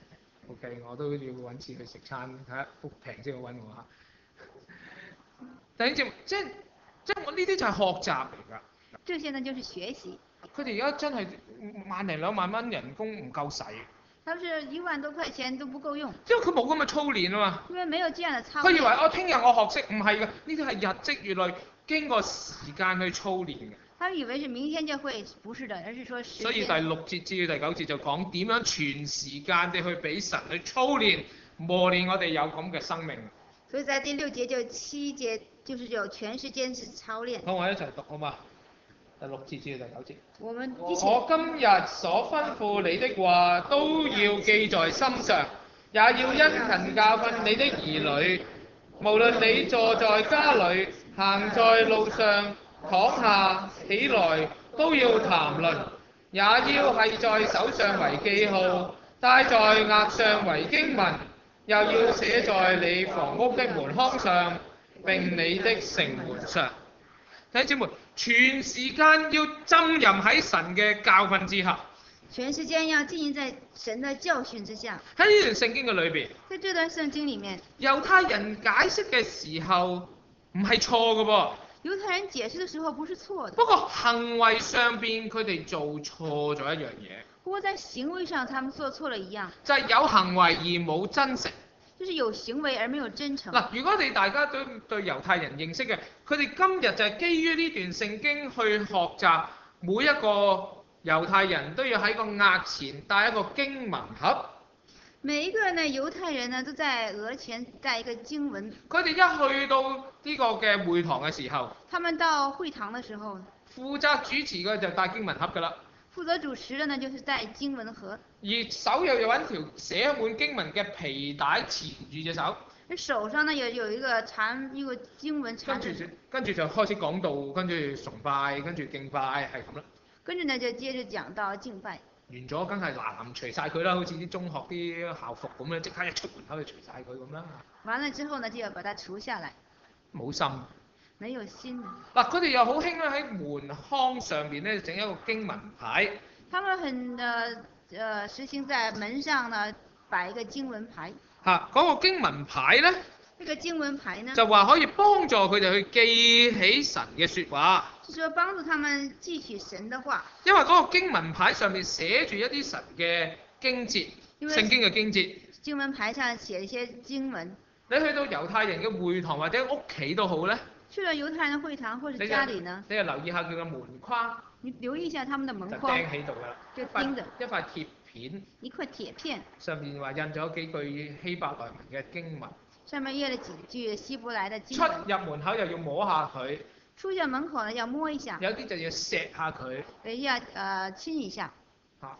？OK，我都要揾次去食餐，睇下福平先好揾我嚇。弟兄姊妹，即係我呢啲就係學習嚟㗎。 這些呢就是學習。 佢哋而家真係1零2萬蚊人工唔夠使。 他們是1萬多塊錢都不夠用。 因為佢冇咁嘅操練啊嘛。 因為沒有這樣的操練。 佢以為我聽日我學識，唔係㗎，呢啲係日積月累，經過時間去操練嘅。 他以為是明天就會，不是的，而是說時間。 所以第6節至到第9節就講點樣全時間地去俾神去操練磨練我哋有咁嘅生命。 所以在第6節就7節就是有全時間是操練。 好，我一齊讀好嘛？第6節至到第9節。 我今日所吩咐你的話都要記在心上，也要殷勤教訓你的兒女。無論你坐在家裏，行在路上，躺下起來，都要談論，也要係在手上為記號，戴在額上為經文，又要寫在你房屋的門框上，並你的城門上。弟兄姊妹，全時間要浸淫喺神嘅教訓之下。 全時間要浸淫在神的教訓之下。 喺呢段聖經嘅裏邊， 在這段聖經裡面， 猶太人解釋嘅時候唔係錯嘅噃。 猶太人解釋嘅時候不是錯的。 不過行為上邊佢哋做錯咗一樣嘢。 不過在行為上，他們做錯了一樣。 就係有行為而冇真誠。 就是有行為而沒有真誠。 嗱，如果你大家都對猶太人認識嘅，佢哋今日就係基於呢段聖經去學習，每一個猶太人都要喺個額前帶一個經文盒。 每一個呢猶太人呢都在額前帶一個經文。 佢哋一去到呢個嘅會堂嘅時候， 他們到會堂嘅時候， 負責主持嘅就帶經文盒㗎啦。 負責主持嘅呢就是帶經文盒。 而手又要揾條寫滿經文嘅皮帶纏住隻手。 手上呢有一個經文纏住。 跟住就開始講道，跟住崇拜，跟住敬拜，係咁啦。 跟住呢就接着講到敬拜。 完咗梗係嗱除晒佢啦，好似啲中學啲校服咁樣，即刻一出門口就除晒佢咁啦。 完了之後呢就要把它除下來。 冇心。 沒有心。 嗱，佢哋又好興咧喺門框上邊咧整一個經文牌。 他們很實行在門上呢擺一個經文牌。 嚇，嗰個經文牌咧？ 呢個經文牌呢？ 就話可以幫助佢哋去記起神嘅説話。 就是說幫助他們記起神的話。 因為嗰個經文牌上面寫住一啲神嘅經節，聖經嘅經節。 經文牌上寫一些經文。 你去到猶太人嘅會堂或者屋企都好咧。 去了猶太人會堂或者家裡呢？ 你就留意下佢嘅門框。 你留意一下他們的門框。 就釘喺度㗎啦。 就釘的。 一塊鐵片。 一塊鐵片。 上面話印咗幾句希伯來文嘅經文。 上面印了幾句希伯來的經文。 出入門口又要摸下佢。 出入門口呢要摸一下。 有啲就要錫下佢。 要親一下。 嚇！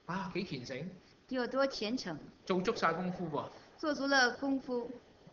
啊幾虔誠， 有多虔誠， 做足晒功夫喎。 做足了功夫。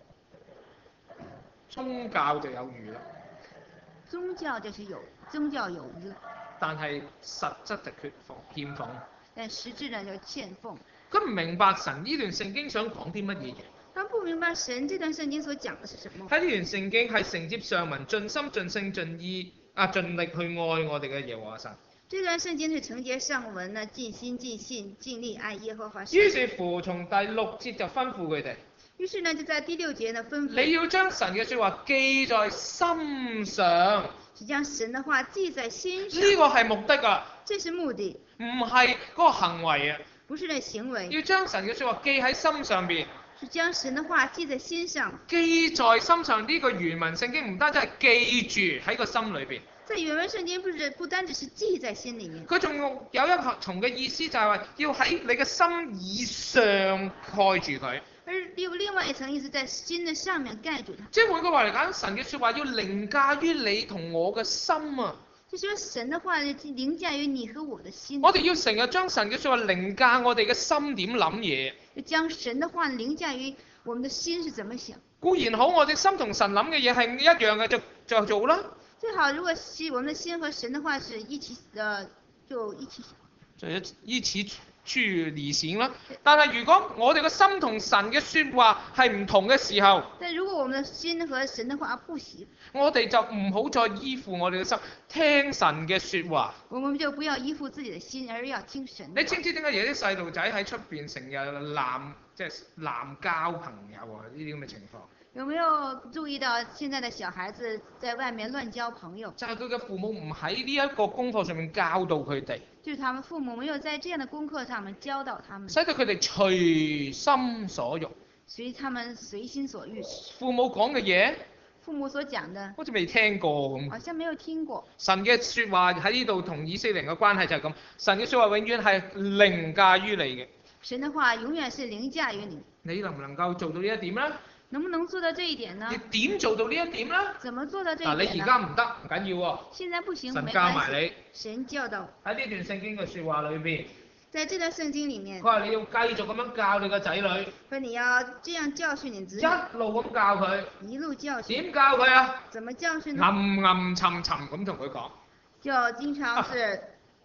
宗教就有餘啦， 宗教就是有，宗教有餘了， 但係實質就欠奉。 但實質呢就欠奉。 佢唔明白神呢段聖經想講啲乜嘢嘢。 他不明白神這段聖經所講的是什麼。 喺呢段聖經係承接上文，盡心盡性盡意盡力去愛我哋嘅耶和華神。 這段聖經是承接上文呢，盡心盡性盡力愛耶和華神。 於是乎從第6節就吩咐佢哋。 於是呢就在第6節呢吩咐。 你要將神嘅説話記在心上。 是將神的話記在心上。 呢個係目的啊。 這是目的。 唔係嗰個行為啊。 不是那行為。 要將神嘅説話記喺心上邊。 是將神的話記在心上。 記在心上呢個原文聖經唔單止係記住喺個心裏邊。 在原文聖經不單只是記在心裡面。 佢仲有一重嘅意思就係話要喺你嘅心以上蓋住佢。 而有另外一層意思，在心的上面蓋住它。 即係換句話嚟講，神嘅説話要凌駕於你同我嘅心啊！ 就是說神的話凌駕於你和我的心。 我哋要成日將神嘅説話凌駕我哋嘅心點諗嘢。 就將神的話凌駕於我們的心是怎麼想。 固然好，我哋心同神諗嘅嘢係一樣嘅，就做啦。 最好如果是我們的心和神的話是一起就一起想。 就一起去履行啦。但係如果我哋嘅心同神嘅説話係唔同嘅時候， 但如果我們的心和神的話不行， 我哋就唔好再依附我哋嘅心，聽神嘅説話。 我們就不要依附自己的心，而要聽神。 你知唔知點解有啲細路仔喺出邊成日濫交朋友啊？呢啲咁嘅情況。 有沒有注意到現在的小孩子在外面亂交朋友？ 就係佢嘅父母唔喺呢一個功課上面教導佢哋。 就是他們父母沒有在這樣的功課上面教導他們。 使到佢哋隨心所欲。 他們隨心所欲。 父母講嘅嘢。 父母所講的。 好似未聽過咁。 好像沒有聽過。 神嘅説話喺呢度同以色列人嘅關係就係咁。神嘅説話永遠係凌駕於你嘅。 神嘅話永遠是凌駕於你。 你能唔能夠做到呢一點呢？ 能不能做到這一點呢？ 你點做到呢一點呢？ 怎麼做到這一點呢？ 你而家唔得，唔緊要喎。 現在不行， 神教埋你。 神教導。 喺呢段聖經嘅説話裏邊。 在這段聖經裡面。 佢話你要繼續咁樣教你個仔女。 說你要這樣教訓你子女。 一路咁教佢。 一路教訓。 點教佢啊？ 怎麼教訓呢？ 暗暗沉沉咁同佢講。 就經常是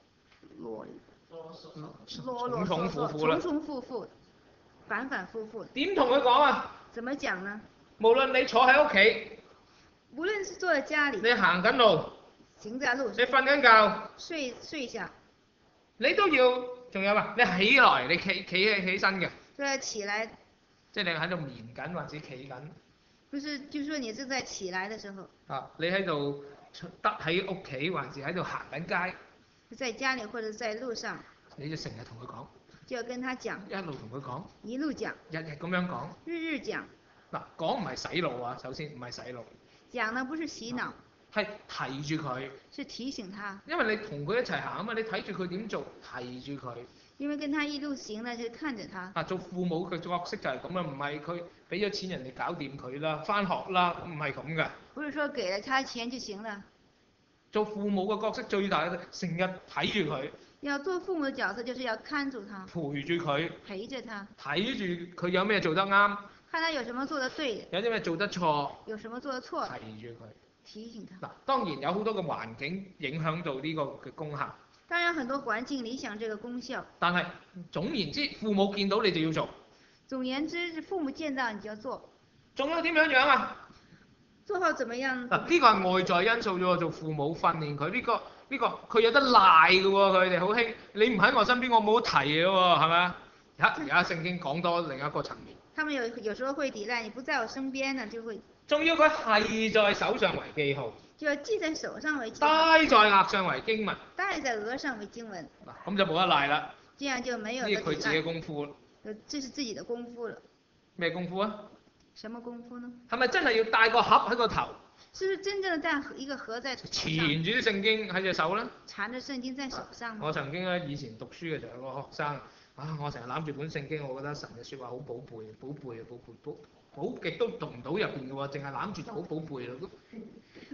重重複複。 反反复复。 點同佢講啊？ 怎麼講呢？ 無論你坐喺屋企， 無論是坐在家裡， 你行緊路， 行在路上， 你瞓緊覺， 睡下， 你都要，仲有啊，你起來，你起身嘅， 就要起來， 即係你喺度眠緊或者企緊。 不是，就是說你正在起來的時候。 你喺度得喺屋企，還是喺度行緊街？ 在家裡或者在路上。 你就成日同佢講。 就要跟他講。 一路同佢講。 一路講。 日日咁樣講。 日日講。 嗱，講唔係洗腦啊，首先唔係洗腦。 講呢不是洗腦。 係提住佢。 是提醒他。 因為你同佢一齊行啊嘛，你睇住佢點做，提住佢。 因為跟他一路行呢，就看着他。 做父母嘅角色就係咁啊，唔係佢俾咗錢人哋搞掂佢啦，返學啦，唔係咁噶。 不是說給了他錢就行了。 做父母嘅角色最大嘅，成日睇住佢。 要做父母嘅角色，就是要看住他。 陪住佢。 陪着他。 睇住佢有咩做得啱。 看他有什麼做得對。 有啲咩做得錯。 有什麼做得錯。 提住佢。 提醒他。 當然有好多嘅環境影響到呢個嘅功效。 當然很多環境影響這個功效。 但係總言之，父母見到你就要做。 總言之，父母見到你就要做。 仲有點樣啊？ 做好怎麼樣？ 呢個係外在因素啫喎，做父母訓練佢呢個佢有得賴嘅喎，佢哋好興。你唔喺我身邊，我冇提嘅喎，係咪啊？而家聖經講多另一個層面。 他們有時候會抵賴，你不在我身邊呢，就會。 仲要佢係在手上為記號。 就要記在手上為記號。 戴在額上為經文。 戴在額上為經文。 嗱，咁就冇得賴啦。 這樣就沒有。 呢個佢自己嘅功夫。 這是自己的功夫了。 咩功夫啊？ 什麼功夫呢？ 係咪真係要戴個盒喺個頭？ 是不是真正的戴一個盒在頭上？ 纏住啲聖經喺隻手咧？ 纏着聖經在手上。 我曾經咧以前讀書嘅時候，有個學生我成日攬住本聖經，我覺得神嘅説話好寶貝，寶極都讀唔到入邊嘅喎，淨係攬住就好寶貝啦。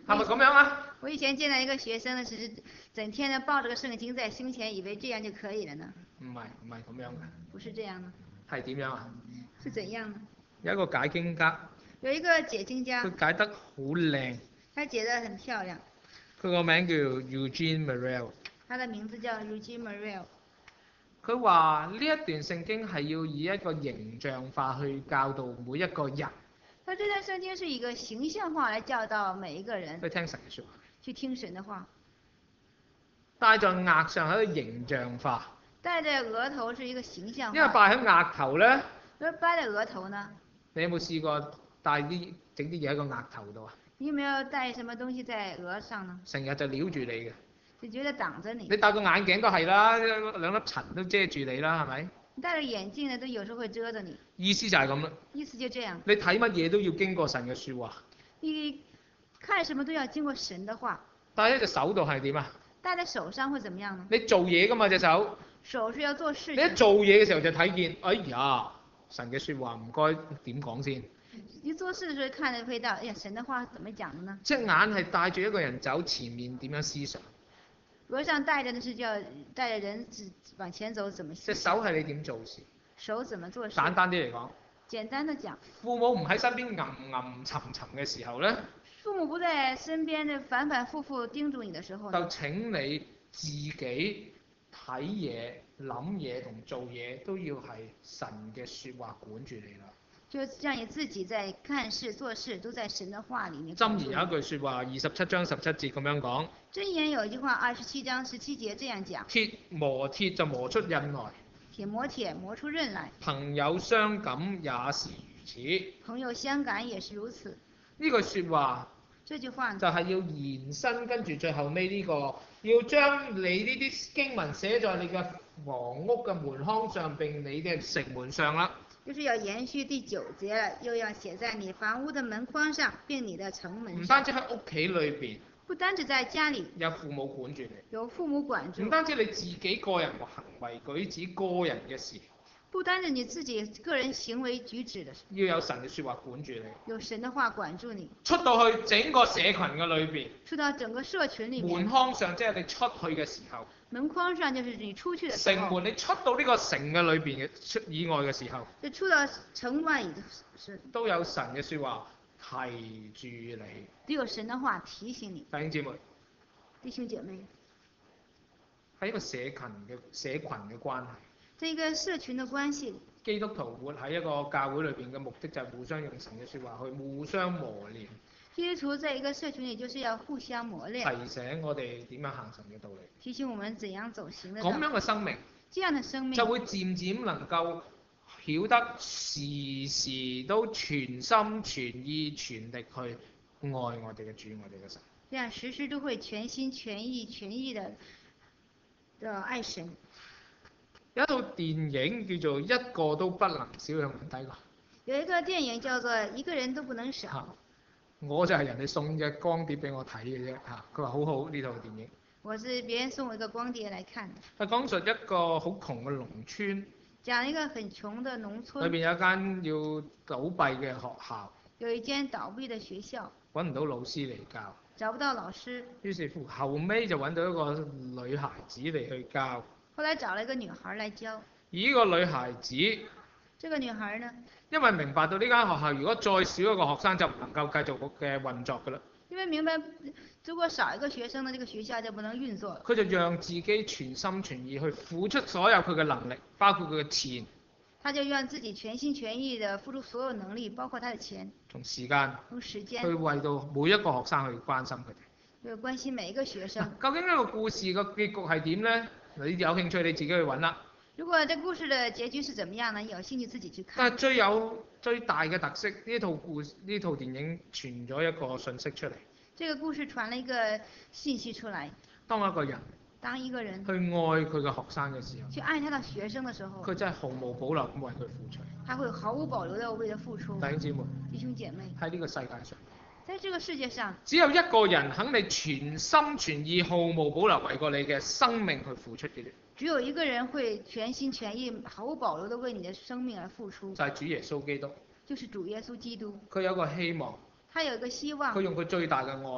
係咪咁樣啊？ 我以前見到一個學生呢，只是整天呢抱着個聖經在胸前，以為這樣就可以了呢。 唔係咁樣嘅， 不是這樣呢， 係點樣啊？ 是怎樣呢？ 有一個解經家， 有一個解經家， 佢解得好靚， 他解得很漂亮。 佢個名叫 Eugene Morel。 他的名字叫 Eugene Morel。 佢話呢一段聖經係要以一個形象化去教導每一個人他這段聖經是以一個形象化來教導每一個人去聽神嘅説話， 去聽神的話。 戴在額上係一個形象化， 戴在額頭是一個形象化。 因為戴喺額頭呢， 而戴在額頭呢？ 你有冇試過戴整啲嘢喺個額頭度啊？ 你有沒有戴什麼東西在額上呢？ 成日就撩住你嘅。 就覺得擋着你。 你戴個眼鏡都係啦，兩粒塵都遮住你啦，係咪？ 你戴個眼鏡呢，都有時候會遮着你。 意思就係咁啦。 意思就這樣。 你睇乜嘢都要經過神嘅説話。 你看什麼都要經過神的話。 戴喺隻手度係點啊？ 戴在手上會怎麼樣呢？ 你做嘢㗎嘛隻手。 手是要做事情。 你一做嘢嘅時候就睇見，哎呀，神嘅説話唔該點講先。 你做事嘅時候看就會到，哎呀，神的話怎麼講的呢？ 隻眼係帶住一個人走前面點樣思想。 額上戴着的是叫帶着人往前走，怎麼思想？ 隻手係你點做事？ 手怎麼做事？ 簡單啲嚟講。 簡單的講。 父母唔喺身邊沉沉嘅時候呢， 父母不在身邊的反反复复叮囑你的時候呢， 就請你自己睇嘢、諗嘢同做嘢都要係神嘅説話管住你啦。 就讓你自己在看事做事都在神的話裡面。 箴言有一句説話，27章17節咁樣講。 箴言有一句話，27章17節這樣講。 鐵磨鐵就磨出刃來。 鐵磨鐵磨出刃來。 朋友相感也是如此。 朋友相感也是如此。 呢句説話。 這句話就係要延伸，跟住最後尾呢個，要將你呢啲經文寫在你嘅房屋嘅門框上並你嘅城門上啦。 就是要延續第9節，又要寫在你房屋的門框上並你的城門上。 唔單止喺屋企裏邊。 不單止在家裡。 有父母管住你。 有父母管住。 唔單止你自己個人嘅行為舉止、個人嘅事。 不單止你自己個人行為舉止的， 要有神嘅説話管住你。 有神的話管住你。 出到去整個社群嘅裏邊。 出到整個社群裡面。 門框上即係你出去嘅時候。 門框上就是你出去嘅時候。 城門你出到呢個城嘅裏邊嘅以外嘅時候。 就出到城外都有神嘅説話提住你。 都有神的話提醒你。 弟兄姊妹。 弟兄姐妹。 係一個社群嘅關係。 這個社群的關係。 基督徒活喺一個教會裏邊嘅目的就係互相用神嘅説話去互相磨練。 基督徒在一個社群裡就是要互相磨練。 提醒我哋點樣行神嘅道理。 提醒我們怎樣走行的道理。 咁樣嘅生命。 這樣的生命。 就會漸漸能夠曉得時時都全心全意全力去愛我哋嘅主，我哋嘅神。 這樣時時都會全心全意全意的愛神。 有一套電影叫做《一個都不能少》，有冇睇過？ 有一個電影叫做《一個人都不能少》。 我就係人哋送嘅光碟俾我睇嘅啫嚇，佢話好好呢套電影。 我是別人送我一個光碟來看的。 係講述一個好窮嘅農村。 講一個很窮的農村。 裏邊有一間要倒閉嘅學校。 有一間倒閉的學校。 揾唔到老師嚟教。 找不到老師。 於是乎後尾就揾到一個女孩子嚟去教。 後來找了一個女孩來教。 而呢個女孩子， 這個女孩呢？ 因為明白到呢間學校如果再少一個學生就唔能夠繼續嘅運作㗎啦。 因為明白，如果少一個學生呢，這個學校就不能運作。 佢就讓自己全心全意去付出所有佢嘅能力，包括佢嘅錢。 他就讓自己全心全意地付出所有能力，包括他的錢。 從時間。 去為到每一個學生去關心佢哋。 去關心每一個學生。 究竟呢個故事個結局係點呢？你有興趣你自己去揾啦。 如果這故事的結局是怎麼樣呢？有興趣自己去看。 但係最大嘅特色，呢套電影傳咗一個訊息出嚟。 這個故事傳了一個信息出來。 當一個人去愛佢嘅學生嘅時候， 去愛他的學生的時候， 佢真係毫無保留咁為佢付出。 他會毫無保留地為他付出。 弟兄姊妹。 弟兄姐妹。 喺呢個世界上。 在這個世界上， 只有一個人肯你全心全意、毫無保留為過你嘅生命去付出嘅啫。 只有一個人會全心全意、毫無保留地為你的生命而付出。 就係主耶穌基督。 就是主耶穌基督。 佢有個希望。 他有一個希望。 佢用佢最大嘅愛。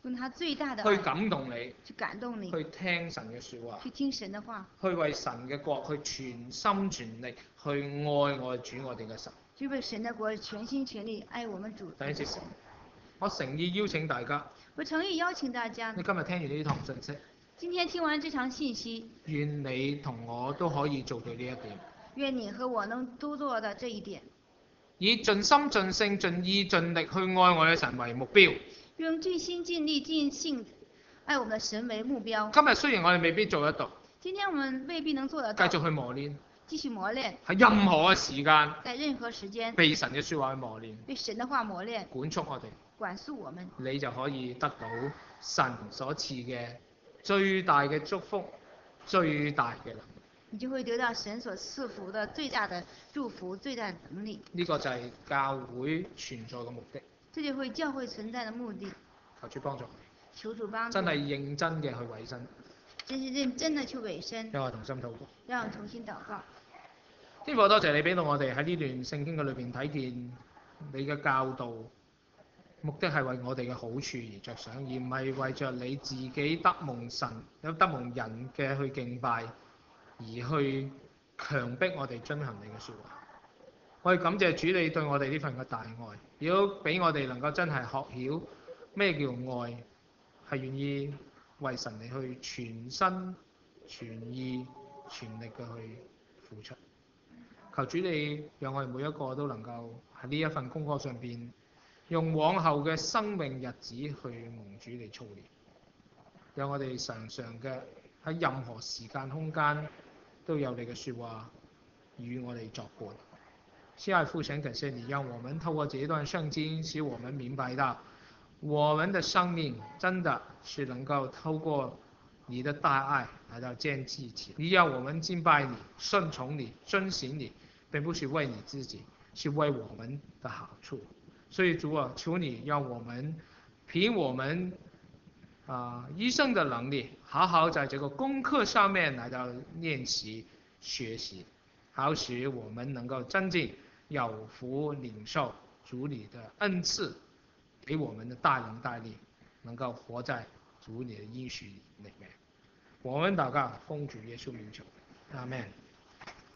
用他最大的去爱感動你， 去感動你， 去聽神嘅説話， 去聽神的話， 去為神嘅國去全心全力去愛我哋主我哋嘅神。 去為神的國全心全力愛我們主弟兄姊妹神。 我誠意邀請大家， 我誠意邀請大家你，今日聽完呢堂信息， 今天聽完這場信息， 願你同我都可以做到呢一點， 願你和我能都做到這一點， 以盡心盡性盡意盡力去愛我哋神為目標。 用盡心盡力盡性愛我們的神為目標。 今日雖然我哋未必做得到， 今天我們未必能做得繼到， 續去磨練， 繼續磨練， 喺任何嘅時間在任何時間被神嘅説話去磨練， 被神的話磨練， 管束我哋， 管束我們， 你就可以得到神所賜嘅最大嘅祝福、最大嘅能力。 你就會得到神所賜福的最大的祝福、最大的能力。 呢個就係教會存在嘅目的。 這就會教會存在的目的。 求主幫助我哋， 求主幫助。 真係認真嘅去委身。 真是認真的去委身。 讓我同心禱告。 讓我同心禱告。 天父，多謝你俾到我哋喺呢段聖經嘅裏邊睇見你嘅教導，目的係為我哋嘅好處而着想，而唔係為着你自己得蒙神、有得蒙人嘅去敬拜，而去強迫我哋遵行你嘅説話。我哋感謝主你對我哋呢份嘅大愛，如果俾我哋能夠真係學曉咩叫愛，係願意為神你去全心全意全力嘅去付出。求主你讓我哋每一個都能夠喺呢一份功課上邊，用往後嘅生命日子去蒙主你操練，讓我哋常常嘅喺任何時間空間都有你嘅説話與我哋作伴。親愛父神，感謝你，讓我們透過這一段聖經，使我們明白到我們的生命真的是能夠透過你的大愛來到建立起來。你要我們敬拜你、順從你、遵行你，並不是為你自己，是為我們的好處。所以主啊，求你讓我們憑我們一生的能力，好好在這個功課上面來到練習學習，好使我們能夠真正有福領受主你的恩賜給我們的大能大力，能夠活在主你的應許裏面。我們禱告，奉主耶穌名求，阿們。